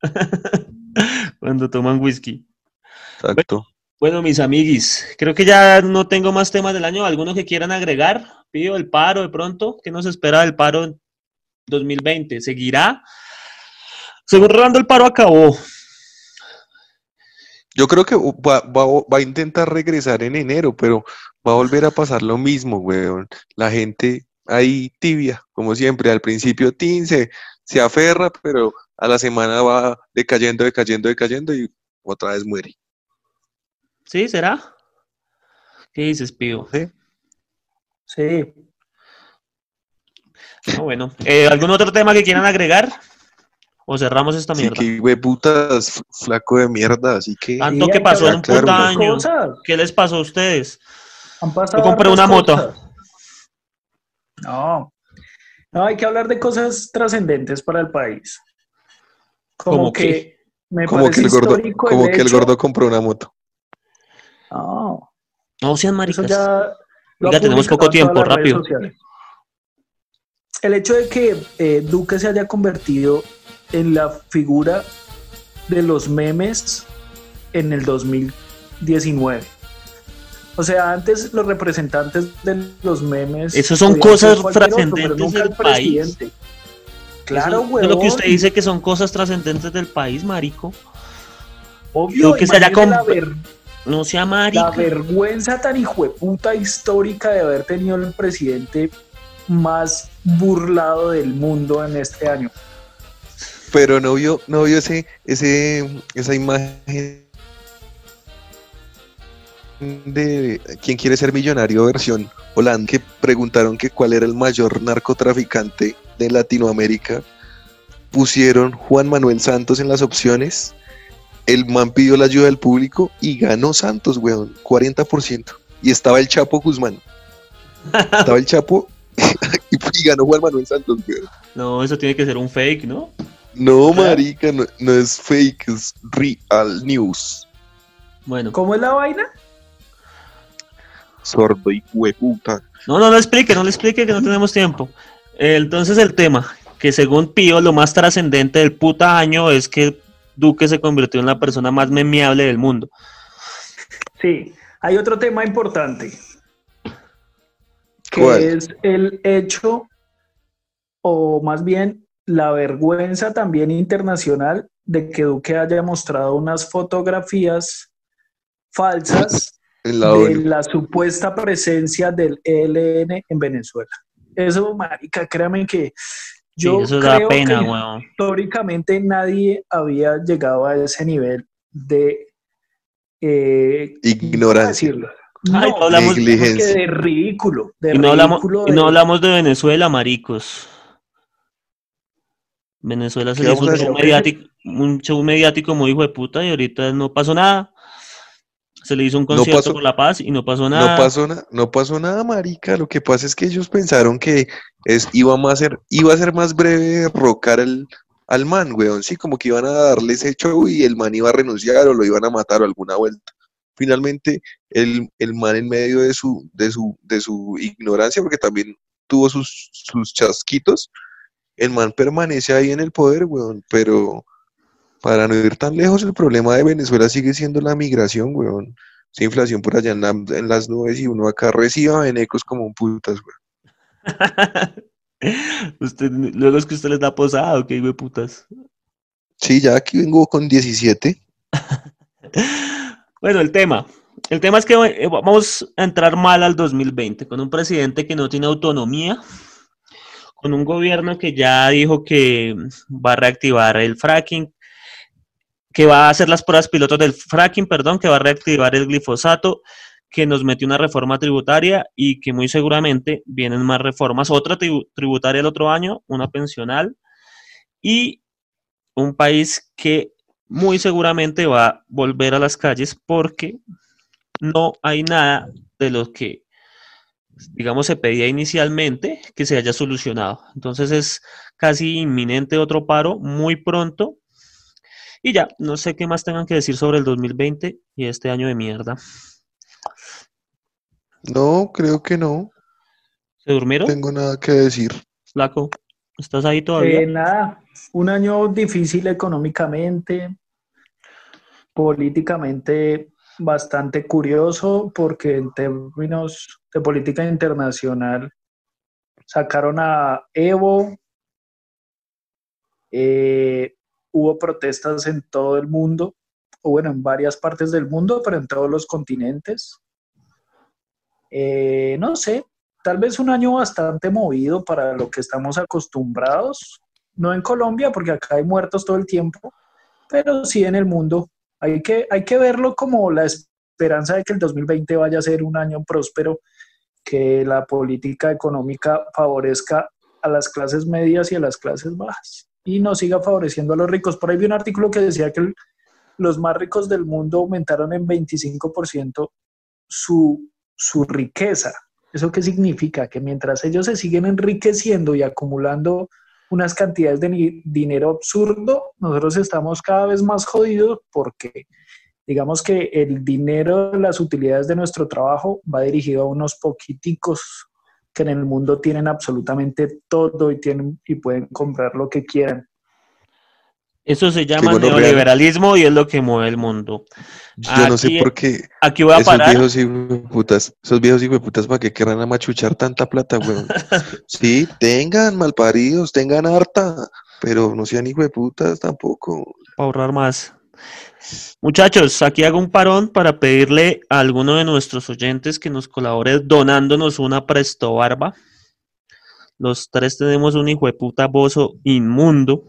[SPEAKER 3] Cuando toman whisky.
[SPEAKER 4] Exacto.
[SPEAKER 3] Bueno, mis amiguis, creo que ya no tengo más temas del año. ¿Alguno que quieran agregar? Pido el paro de pronto. ¿Qué nos espera del paro en 2020? ¿Seguirá? Según Rolando, el paro acabó.
[SPEAKER 4] Yo creo que va a intentar regresar en enero, pero va a volver a pasar lo mismo, weón. La gente ahí tibia, como siempre. Al principio Tin se aferra, pero a la semana va decayendo, decayendo, decayendo y otra vez muere.
[SPEAKER 3] ¿Sí? ¿Será? ¿Qué dices,
[SPEAKER 4] No
[SPEAKER 3] Pío?
[SPEAKER 4] sé.
[SPEAKER 2] Sí.
[SPEAKER 3] Ah, bueno. ¿Algún otro tema que quieran agregar? ¿O cerramos esta
[SPEAKER 4] Sí
[SPEAKER 3] mierda?
[SPEAKER 4] que putas, flaco de mierda, así que
[SPEAKER 3] Tanto
[SPEAKER 2] Y
[SPEAKER 3] que
[SPEAKER 2] hay que
[SPEAKER 3] pasó en
[SPEAKER 2] hablar
[SPEAKER 4] ya
[SPEAKER 3] un
[SPEAKER 2] de
[SPEAKER 4] claro,
[SPEAKER 3] puta
[SPEAKER 2] muchas
[SPEAKER 4] weón.
[SPEAKER 3] año.
[SPEAKER 2] cosas.
[SPEAKER 3] ¿Qué les pasó a ustedes?
[SPEAKER 2] Han
[SPEAKER 3] Yo
[SPEAKER 2] pasado
[SPEAKER 3] compré
[SPEAKER 2] hartas
[SPEAKER 3] una moto.
[SPEAKER 2] cosas. No, no, hay que hablar de cosas trascendentes para el país.
[SPEAKER 3] ¿Cómo
[SPEAKER 2] Como
[SPEAKER 3] qué?
[SPEAKER 2] que me parece histórico el
[SPEAKER 4] Como que el gordo
[SPEAKER 2] hecho.
[SPEAKER 4] compró una moto.
[SPEAKER 2] No,
[SPEAKER 3] No sean
[SPEAKER 2] eso
[SPEAKER 3] maricas.
[SPEAKER 2] ya lo ha
[SPEAKER 3] Oiga, tenemos
[SPEAKER 2] publicado
[SPEAKER 3] poco
[SPEAKER 2] en todas
[SPEAKER 3] tiempo,
[SPEAKER 2] las redes
[SPEAKER 3] rápido.
[SPEAKER 2] sociales. El hecho de que Duque se haya convertido en la figura de los memes en el 2019. O sea, antes los representantes de los memes
[SPEAKER 3] Esos son
[SPEAKER 2] podían ser
[SPEAKER 3] cosas
[SPEAKER 2] cualquier otro, pero
[SPEAKER 3] trascendentes
[SPEAKER 2] nunca
[SPEAKER 3] del
[SPEAKER 2] el
[SPEAKER 3] país.
[SPEAKER 2] presidente. Claro,
[SPEAKER 3] Eso es lo que usted
[SPEAKER 2] huevón.
[SPEAKER 3] dice que son cosas trascendentes del país, marico. Creo
[SPEAKER 2] Obvio,
[SPEAKER 3] que se haya
[SPEAKER 2] imagínese
[SPEAKER 3] No sea
[SPEAKER 2] la
[SPEAKER 3] marica.
[SPEAKER 2] vergüenza tan hijueputa histórica de haber tenido el presidente más burlado del mundo en este año.
[SPEAKER 4] Pero no vio esa imagen de quién quiere ser millonario versión Holanda, que preguntaron que cuál era el mayor narcotraficante de Latinoamérica. Pusieron Juan Manuel Santos en las opciones. El man pidió la ayuda del público y ganó Santos, weón, 40%. Y estaba el Chapo Guzmán. Estaba el Chapo y ganó Juan Manuel Santos, weón.
[SPEAKER 3] No, eso tiene que ser un fake, ¿no?
[SPEAKER 4] No,
[SPEAKER 2] ¿Real?
[SPEAKER 4] marica, no es fake, es real news.
[SPEAKER 3] Bueno.
[SPEAKER 2] ¿Cómo es la vaina?
[SPEAKER 4] Sordo y hueputa.
[SPEAKER 3] No lo explique, no le explique que no tenemos tiempo. Entonces el tema, que según Pío, lo más trascendente del puta año es que Duque se convirtió en la persona más memeable del mundo.
[SPEAKER 2] Sí, hay otro tema importante, que
[SPEAKER 4] ¿Cuál?
[SPEAKER 2] es el hecho, o más bien la vergüenza también internacional de que Duque haya mostrado unas fotografías falsas
[SPEAKER 4] En la
[SPEAKER 2] de
[SPEAKER 4] ONU.
[SPEAKER 2] la supuesta presencia del ELN en Venezuela. Eso, marica, créame que
[SPEAKER 3] Sí,
[SPEAKER 2] yo
[SPEAKER 3] eso da
[SPEAKER 2] creo que
[SPEAKER 3] pena, weón.
[SPEAKER 2] históricamente nadie había llegado a ese nivel de, ¿cómo
[SPEAKER 4] Ignorancia.
[SPEAKER 2] decirlo?
[SPEAKER 3] Ay, no
[SPEAKER 2] No,
[SPEAKER 3] hablamos,
[SPEAKER 2] digamos que
[SPEAKER 4] Negligencia.
[SPEAKER 2] de
[SPEAKER 3] y no hablamos,
[SPEAKER 2] ridículo,
[SPEAKER 3] y no
[SPEAKER 2] de,
[SPEAKER 3] hablamos de Venezuela, maricos. Venezuela se
[SPEAKER 4] ¿Qué
[SPEAKER 3] le hizo
[SPEAKER 4] vamos a decir?
[SPEAKER 2] pero que se,
[SPEAKER 3] un show mediático muy hijo de puta y ahorita no pasó nada. Se le hizo un
[SPEAKER 4] No
[SPEAKER 3] concierto
[SPEAKER 4] pasó,
[SPEAKER 3] por la paz y no pasó
[SPEAKER 4] no
[SPEAKER 3] nada.
[SPEAKER 4] pasó nada, no pasó nada, marica. Lo que pasa es que ellos pensaron que iba a ser más breve derrocar al man, weón. Sí, como que iban a darle ese show y el man iba a renunciar o lo iban a matar o alguna vuelta. Finalmente, el man en medio de su ignorancia, porque también tuvo sus chasquitos, el man permanece ahí en el poder, weón. Pero para no ir tan lejos, el problema de Venezuela sigue siendo la migración, weón. Esa inflación por allá en las nubes y uno acá reciba venecos como un putas, weón.
[SPEAKER 3] Luego es que usted les da posada, ¿ok, güey, putas?
[SPEAKER 4] Sí, ya aquí vengo con 17.
[SPEAKER 3] Bueno, el tema. El tema es que vamos a entrar mal al 2020 con un presidente que no tiene autonomía, con un gobierno que ya dijo que va a reactivar el fracking, que va a hacer las pruebas pilotos del fracking, perdón, que va a reactivar el glifosato, que nos metió una reforma tributaria y que muy seguramente vienen más reformas, otra tributaria el otro año, una pensional y un país que muy seguramente va a volver a las calles porque no hay nada de lo que, digamos, se pedía inicialmente que se haya solucionado. Entonces es casi inminente otro paro muy pronto. Y ya, no sé qué más tengan que decir sobre el 2020 y este año de mierda.
[SPEAKER 4] No, creo que no.
[SPEAKER 3] ¿Se durmieron?
[SPEAKER 4] Tengo nada que decir.
[SPEAKER 3] Flaco, ¿estás ahí todavía?
[SPEAKER 2] nada, un año difícil económicamente, políticamente bastante curioso, porque en términos de política internacional sacaron a Evo, hubo protestas en todo el mundo o bueno, en varias partes del mundo, pero en todos los continentes. No sé, tal vez un año bastante movido para lo que estamos acostumbrados, no en Colombia, porque acá hay muertos todo el tiempo, pero sí en el mundo. Hay que verlo como la esperanza de que el 2020 vaya a ser un año próspero, que la política económica favorezca a las clases medias y a las clases bajas y no siga favoreciendo a los ricos. Por ahí vi un artículo que decía que los más ricos del mundo aumentaron en 25% su riqueza. ¿Eso qué significa? Que mientras ellos se siguen enriqueciendo y acumulando unas cantidades de dinero absurdo, nosotros estamos cada vez más jodidos porque digamos que el dinero, las utilidades de nuestro trabajo va dirigido a unos poquiticos que en el mundo tienen absolutamente todo y pueden comprar lo que quieran.
[SPEAKER 3] Eso se llama neoliberalismo y es lo que mueve el mundo.
[SPEAKER 4] Yo no sé por qué
[SPEAKER 3] aquí voy a parar.
[SPEAKER 4] Esos viejos hijueputas, ¿para qué querrán amachuchar tanta plata, weón? Sí, tengan malparidos, tengan harta, pero no sean hijueputas tampoco.
[SPEAKER 3] Para ahorrar más. Muchachos, aquí hago un parón para pedirle a alguno de nuestros oyentes que nos colabore donándonos una Presto Barba. Los tres tenemos un hijueputa bozo inmundo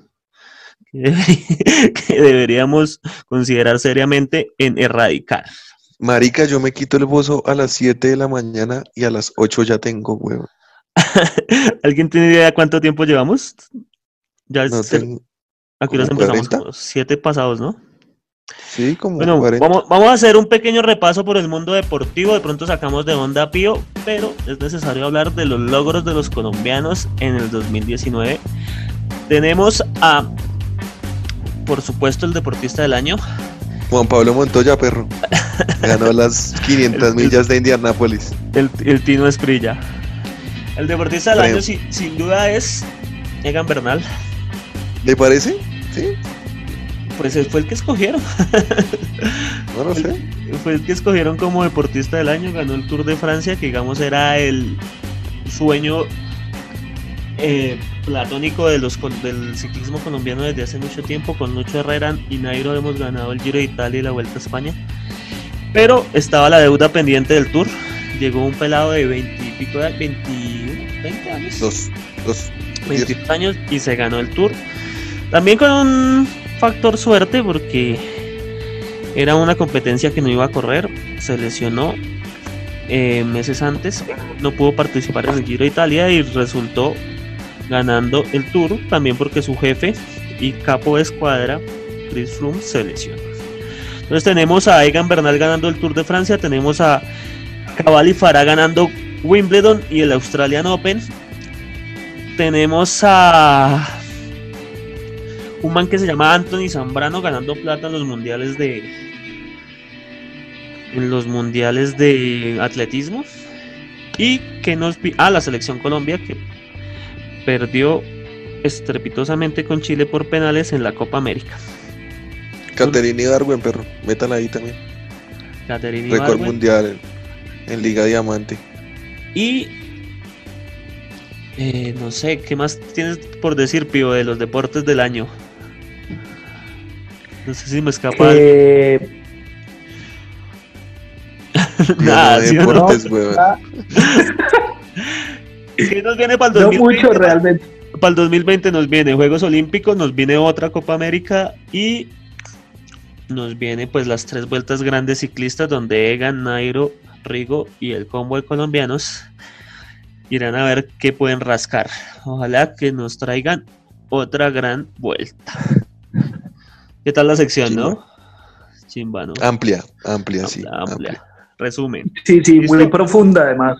[SPEAKER 3] que deberíamos considerar seriamente en erradicar.
[SPEAKER 4] Marica, yo me quito el bozo a las 7 de la mañana y a las 8 ya tengo, weón.
[SPEAKER 3] ¿Alguien tiene idea de cuánto tiempo llevamos? Ya
[SPEAKER 4] no tengo.
[SPEAKER 3] Aquí los empezamos como 7 pasados, ¿no?
[SPEAKER 4] Sí, como
[SPEAKER 3] bueno,
[SPEAKER 4] 40.
[SPEAKER 3] Vamos a hacer un pequeño repaso por el mundo deportivo. De pronto sacamos de onda a Pío, pero es necesario hablar de los logros de los colombianos en el 2019. Tenemos a, por supuesto, el deportista del año,
[SPEAKER 4] Juan Pablo Montoya, perro. Ganó las 500 millas de Indianápolis.
[SPEAKER 3] El Tino Esprilla. El deportista del año sin duda es Egan Bernal.
[SPEAKER 4] ¿Le parece? Sí.
[SPEAKER 3] Pues fue el que escogieron.
[SPEAKER 4] No lo sé.
[SPEAKER 3] Fue el que escogieron como deportista del año. Ganó el Tour de Francia, que digamos era el sueño platónico del ciclismo colombiano desde hace mucho tiempo. Con Lucho Herrera y Nairo hemos ganado el Giro de Italia y la Vuelta a España. Pero estaba la deuda pendiente del Tour. Llegó un pelado de 20 y pico, 20 años. 20 años y se ganó el Tour. También con un factor suerte porque era una competencia que no iba a correr. Se lesionó meses antes. No pudo participar en el Giro de Italia y resultó ganando el Tour. También porque su jefe y capo de escuadra, Chris Froome, se lesionó. Entonces tenemos a Egan Bernal ganando el Tour de Francia. Tenemos a Cabal y Farah ganando Wimbledon y el Australian Open. Tenemos a un man que se llama Anthony Zambrano ganando plata en los mundiales de atletismo. Y que la selección Colombia, que perdió estrepitosamente con Chile por penales en la Copa América.
[SPEAKER 4] Caterina Ibargüen, perro, métala ahí también.
[SPEAKER 3] Caterina
[SPEAKER 4] Récord
[SPEAKER 3] Ibargüen.
[SPEAKER 4] mundial en Liga Diamante.
[SPEAKER 3] Y no sé, ¿qué más tienes por decir, Pío, de los deportes del año? No sé si me escapa. Nada,
[SPEAKER 4] de
[SPEAKER 3] ¿sí
[SPEAKER 4] deportes,
[SPEAKER 3] no?
[SPEAKER 4] weón.
[SPEAKER 3] ¿Qué nos viene para el 2020?
[SPEAKER 2] No mucho, realmente.
[SPEAKER 3] Para el 2020 nos viene Juegos Olímpicos, nos viene otra Copa América y nos viene pues las 3 vueltas grandes ciclistas donde Egan, Nairo, Rigo y el combo de colombianos irán a ver qué pueden rascar. Ojalá que nos traigan otra gran vuelta. ¿Qué tal la sección,
[SPEAKER 4] Chimba.
[SPEAKER 3] no? Chimba, ¿no?
[SPEAKER 4] Amplia, sí.
[SPEAKER 3] Amplia. Resumen.
[SPEAKER 2] Sí,
[SPEAKER 3] ¿Listo?
[SPEAKER 2] muy profunda además.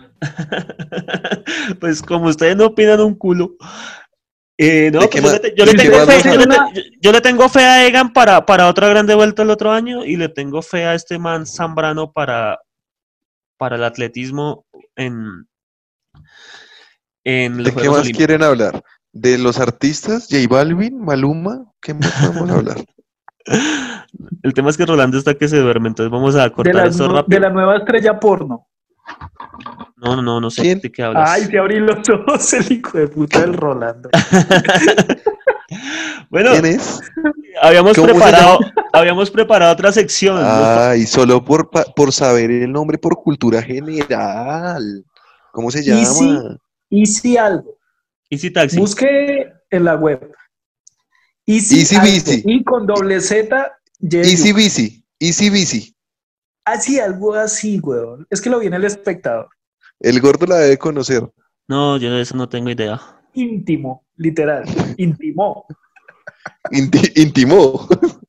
[SPEAKER 3] Pues como ustedes no opinan un culo. No,
[SPEAKER 4] ¿De qué
[SPEAKER 3] pues
[SPEAKER 4] más?
[SPEAKER 3] yo le
[SPEAKER 4] ¿De qué
[SPEAKER 3] tengo
[SPEAKER 4] más
[SPEAKER 3] fe,
[SPEAKER 4] nos
[SPEAKER 3] yo le tengo fe a Egan para otra grande vuelta el otro año y le tengo fe a este man Zambrano para el atletismo en los
[SPEAKER 4] ¿De qué
[SPEAKER 3] Juegos
[SPEAKER 4] más
[SPEAKER 3] Olímpicos.
[SPEAKER 4] quieren hablar? ¿De los artistas? ¿J Balvin? ¿Maluma? ¿Qué más podemos hablar?
[SPEAKER 3] El tema es que Rolando está que se duerme, entonces vamos a cortar esto
[SPEAKER 2] De
[SPEAKER 3] rápido.
[SPEAKER 2] la nueva estrella porno.
[SPEAKER 3] No sé
[SPEAKER 4] ¿Quién?
[SPEAKER 3] de qué hablas.
[SPEAKER 2] Ay, se abrí los ojos el hijo de puta del Rolando.
[SPEAKER 3] Bueno,
[SPEAKER 4] ¿Quién es?
[SPEAKER 3] habíamos
[SPEAKER 4] ¿Cómo se
[SPEAKER 3] habíamos preparado otra sección.
[SPEAKER 4] Y solo por saber el nombre, por cultura general. ¿Cómo se
[SPEAKER 2] Easy,
[SPEAKER 4] llama?
[SPEAKER 2] Easy algo.
[SPEAKER 3] Easy Taxi.
[SPEAKER 2] Busque en la web. Easy
[SPEAKER 4] Easy
[SPEAKER 2] algo.
[SPEAKER 4] Bici.
[SPEAKER 2] Y con doble Z,
[SPEAKER 4] Easy
[SPEAKER 2] Yuca.
[SPEAKER 4] Bici. Easy Bici.
[SPEAKER 2] Así, algo así, weón. Es que lo viene el espectador.
[SPEAKER 4] El gordo la debe conocer.
[SPEAKER 3] No, yo de eso no tengo idea.
[SPEAKER 2] Íntimo, literal. Intimó.
[SPEAKER 4] Intimó.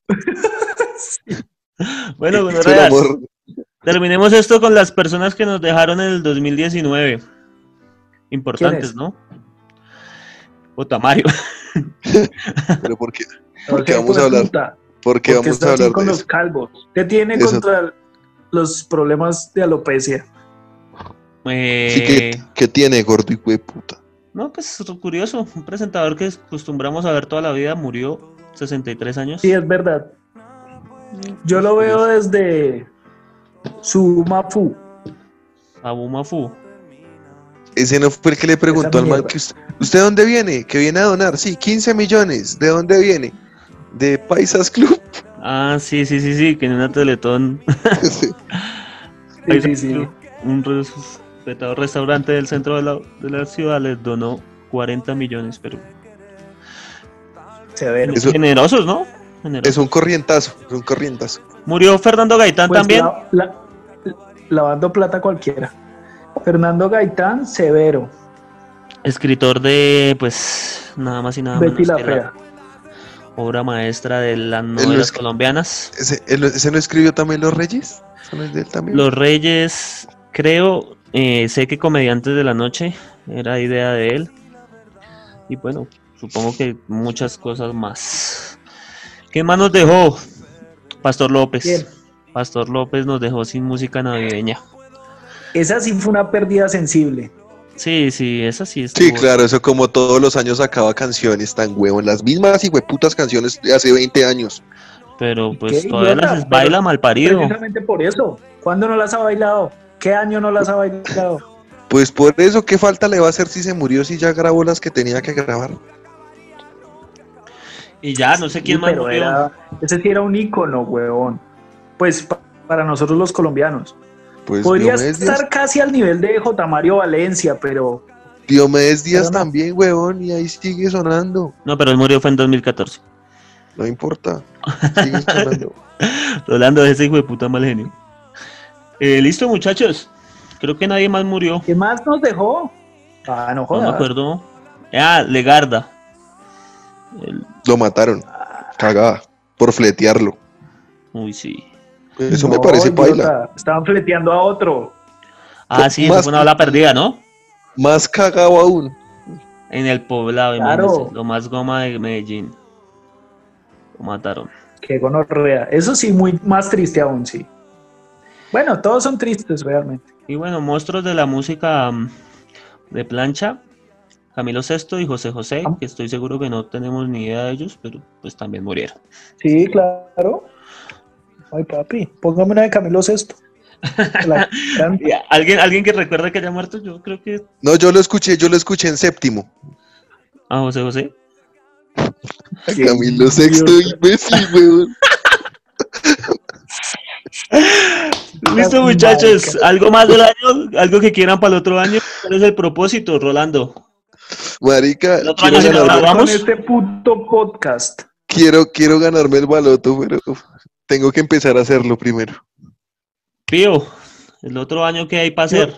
[SPEAKER 3] Bueno,
[SPEAKER 4] Hizo el amor.
[SPEAKER 3] terminemos esto con las personas que nos dejaron en el 2019. Importantes,
[SPEAKER 2] ¿Quiénes?
[SPEAKER 3] ¿no? Otamario.
[SPEAKER 4] Pero ¿por qué?
[SPEAKER 2] O
[SPEAKER 4] ¿Por qué
[SPEAKER 2] sea,
[SPEAKER 4] vamos
[SPEAKER 2] hijo
[SPEAKER 4] a
[SPEAKER 2] de
[SPEAKER 4] hablar?
[SPEAKER 2] puta,
[SPEAKER 4] ¿Por qué
[SPEAKER 2] porque
[SPEAKER 4] vamos
[SPEAKER 2] está
[SPEAKER 4] a
[SPEAKER 2] así
[SPEAKER 4] hablar
[SPEAKER 2] con
[SPEAKER 4] de
[SPEAKER 2] los
[SPEAKER 4] eso?
[SPEAKER 2] calvos. ¿Qué tiene
[SPEAKER 4] Eso.
[SPEAKER 2] contra los problemas de alopecia?
[SPEAKER 4] Sí, ¿qué tiene, gordo hijo de puta?
[SPEAKER 3] No, pues curioso. Un presentador que acostumbramos a ver toda la vida murió 63 años.
[SPEAKER 2] Sí, es verdad. Yo lo veo desde su Mafu.
[SPEAKER 3] Abu Mafu.
[SPEAKER 4] Ese no fue el que le preguntó al man que ¿usted de dónde viene? Que viene a donar. Sí, 15 millones. ¿De dónde viene? De Paisas Club.
[SPEAKER 3] Ah, sí, que en una Teletón.
[SPEAKER 2] Sí.
[SPEAKER 3] Un respetado restaurante del centro de la ciudad les donó 40 millones, pero
[SPEAKER 2] Severo.
[SPEAKER 4] Eso-
[SPEAKER 3] generosos, ¿no? Generosos.
[SPEAKER 4] Es un corrientazo.
[SPEAKER 3] Murió Fernando Gaitán
[SPEAKER 2] Pues
[SPEAKER 3] también.
[SPEAKER 2] lavando plata cualquiera. Fernando Gaitán, severo.
[SPEAKER 3] Escritor de, pues, nada más y nada
[SPEAKER 2] Betty
[SPEAKER 3] menos
[SPEAKER 2] la
[SPEAKER 3] que
[SPEAKER 2] Fea.
[SPEAKER 3] la obra maestra de las novelas colombianas.
[SPEAKER 4] ¿Ese no escribió también Los Reyes? ¿Eso no es de él también?
[SPEAKER 3] Los Reyes, creo, sé que Comediantes de la Noche era idea de él. Y bueno, supongo que muchas cosas más. ¿Qué más nos dejó? Pastor López.
[SPEAKER 2] Bien.
[SPEAKER 3] Pastor López nos dejó sin música navideña.
[SPEAKER 2] Esa sí fue una pérdida sensible.
[SPEAKER 3] Sí, esa sí
[SPEAKER 4] Sí,
[SPEAKER 3] estuvo.
[SPEAKER 4] claro, eso como todos los años sacaba canciones tan huevón, las mismas hijueputas canciones de hace 20 años.
[SPEAKER 3] Pero pues
[SPEAKER 2] Qué
[SPEAKER 3] todavía
[SPEAKER 2] idiota,
[SPEAKER 3] las baila
[SPEAKER 2] pero
[SPEAKER 3] mal parido.
[SPEAKER 2] Precisamente por eso. ¿Cuándo no las ha bailado? ¿Qué año no las ha bailado?
[SPEAKER 4] Pues por eso, ¿qué falta le va a hacer si se murió, si ya grabó las que tenía que grabar?
[SPEAKER 3] Y ya, no sé quién
[SPEAKER 2] Sí,
[SPEAKER 3] más
[SPEAKER 2] pero
[SPEAKER 3] murió.
[SPEAKER 2] ese sí era un ícono, huevón. Pues para nosotros los colombianos.
[SPEAKER 4] Pues
[SPEAKER 2] Podría
[SPEAKER 4] Diomedes
[SPEAKER 2] estar
[SPEAKER 4] Díaz,
[SPEAKER 2] casi al nivel de J. Mario Valencia, pero
[SPEAKER 4] Diomedes Díaz
[SPEAKER 2] Pero no.
[SPEAKER 4] también, huevón, y ahí sigue sonando.
[SPEAKER 3] No, pero él murió fue en 2014.
[SPEAKER 4] No importa, sigue sonando.
[SPEAKER 3] Rolando, ese hijo de puta mal genio. Listo, muchachos. Creo que nadie más murió.
[SPEAKER 2] ¿qué más nos dejó? No
[SPEAKER 3] No me
[SPEAKER 2] jodas.
[SPEAKER 3] acuerdo. Legarda. El-
[SPEAKER 4] Lo mataron, cagada, por fletearlo.
[SPEAKER 3] Uy, sí.
[SPEAKER 4] Eso
[SPEAKER 2] No,
[SPEAKER 4] me parece
[SPEAKER 2] idiota,
[SPEAKER 4] paila.
[SPEAKER 2] estaban fleteando a otro.
[SPEAKER 3] Sí, eso
[SPEAKER 4] Más-
[SPEAKER 3] fue una bala perdida, ¿no?
[SPEAKER 4] Más cagado aún.
[SPEAKER 3] En el Poblado,
[SPEAKER 2] Claro.
[SPEAKER 3] imagínense, lo más goma de Medellín. Lo mataron.
[SPEAKER 2] Qué gonorrea. Eso sí, más triste aún, sí. Bueno, todos son tristes realmente.
[SPEAKER 3] Y bueno, monstruos de la música de plancha. Camilo Sesto y José José, que estoy seguro que no tenemos ni idea de ellos, pero pues también murieron.
[SPEAKER 2] Sí, claro. Ay, papi, póngame una de Camilo Sesto. La canta.
[SPEAKER 3] Y ¿Alguien que recuerde que haya muerto? Yo creo que
[SPEAKER 4] No, yo lo escuché en séptimo.
[SPEAKER 3] a José José.
[SPEAKER 2] Qué
[SPEAKER 4] Camilo Sexto,
[SPEAKER 2] idiota.
[SPEAKER 4] imbécil, weón.
[SPEAKER 3] Listo, muchachos. ¿Algo más del año? ¿Algo que quieran para el otro año? ¿Cuál es el propósito, Rolando?
[SPEAKER 4] Marica,
[SPEAKER 3] El otro
[SPEAKER 4] quiero
[SPEAKER 3] año se lo
[SPEAKER 4] ganarme,
[SPEAKER 3] grabamos.
[SPEAKER 2] Con este puto podcast.
[SPEAKER 4] quiero ganarme el baloto, pero tengo que empezar a hacerlo primero.
[SPEAKER 3] Pío, el otro año que hay para hacer.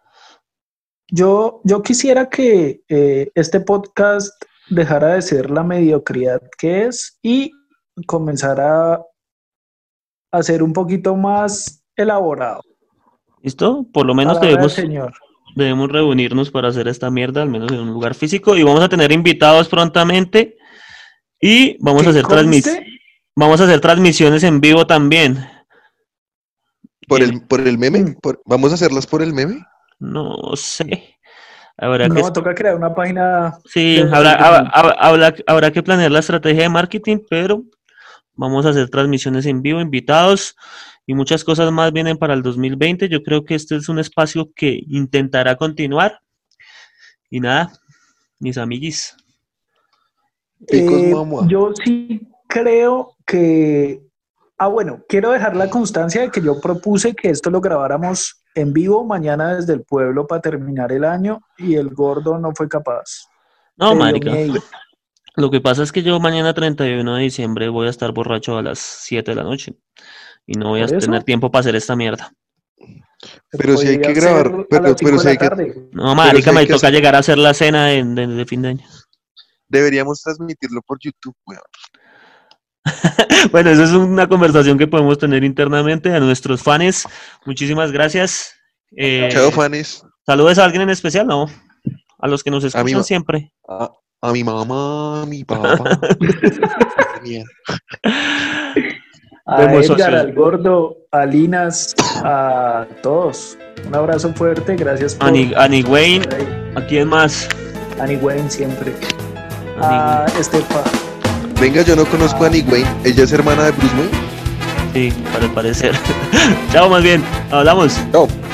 [SPEAKER 2] Yo quisiera que este podcast dejara de ser la mediocridad que es y comenzara a ser un poquito más elaborado.
[SPEAKER 3] ¿Listo? Por lo menos
[SPEAKER 2] Palabra del Señor.
[SPEAKER 3] debemos reunirnos para hacer esta mierda, al menos en un lugar físico. Y vamos a tener invitados prontamente. Y vamos a hacer vamos a hacer transmisiones en vivo también.
[SPEAKER 4] ¿Por el meme? ¿Vamos a hacerlas por el meme?
[SPEAKER 3] No sé. Habrá que,
[SPEAKER 2] toca crear una página.
[SPEAKER 3] sí,
[SPEAKER 2] de-
[SPEAKER 3] habrá que planear la estrategia de marketing, pero vamos a hacer transmisiones en vivo, invitados y muchas cosas más vienen para el 2020. Yo creo que este es un espacio que intentará continuar. Y nada, mis amiguis.
[SPEAKER 4] Picos mamá.
[SPEAKER 2] Yo sí creo que... bueno, quiero dejar la constancia de que yo propuse que esto lo grabáramos en vivo mañana desde el pueblo para terminar el año y el gordo no fue capaz.
[SPEAKER 3] No,
[SPEAKER 2] Le dio
[SPEAKER 3] marica.
[SPEAKER 2] miedo.
[SPEAKER 3] Lo que pasa es que yo mañana 31 de diciembre voy a estar borracho a las 7 de la noche. Y no voy a
[SPEAKER 2] ¿Por eso?
[SPEAKER 3] tener tiempo para hacer esta mierda.
[SPEAKER 4] Pero si hay que
[SPEAKER 2] Podría
[SPEAKER 4] grabar,
[SPEAKER 2] ser a
[SPEAKER 4] pero
[SPEAKER 2] las 5
[SPEAKER 4] si
[SPEAKER 2] de
[SPEAKER 4] hay
[SPEAKER 2] la
[SPEAKER 4] que,
[SPEAKER 2] tarde.
[SPEAKER 3] No, marica,
[SPEAKER 4] sí hay
[SPEAKER 3] me
[SPEAKER 4] que
[SPEAKER 3] toca
[SPEAKER 4] hacer-
[SPEAKER 3] llegar a hacer la cena de fin de año.
[SPEAKER 4] deberíamos transmitirlo por YouTube, weón.
[SPEAKER 3] Bueno, esa es una conversación que podemos tener internamente. A nuestros fans, muchísimas gracias.
[SPEAKER 4] Chao, fanes.
[SPEAKER 3] ¿Saludes a alguien en especial? No. A los que nos
[SPEAKER 4] A mi
[SPEAKER 3] escuchan
[SPEAKER 4] ma-
[SPEAKER 3] siempre.
[SPEAKER 4] A mi mamá, a mi papá. Mía.
[SPEAKER 2] A
[SPEAKER 3] Vemos,
[SPEAKER 2] Edgar,
[SPEAKER 3] socios.
[SPEAKER 2] al gordo, a Linas, a todos. Un abrazo fuerte, gracias por...
[SPEAKER 3] Annie Wayne, ¿a quién más?
[SPEAKER 2] Annie Wayne siempre.
[SPEAKER 3] Annie
[SPEAKER 2] A Estefa.
[SPEAKER 4] Venga, yo no conozco a Annie Wayne. ¿Ella es hermana de Bruce Wayne?
[SPEAKER 3] Sí, para parecer. Chao, más bien. Hablamos.
[SPEAKER 4] Chao.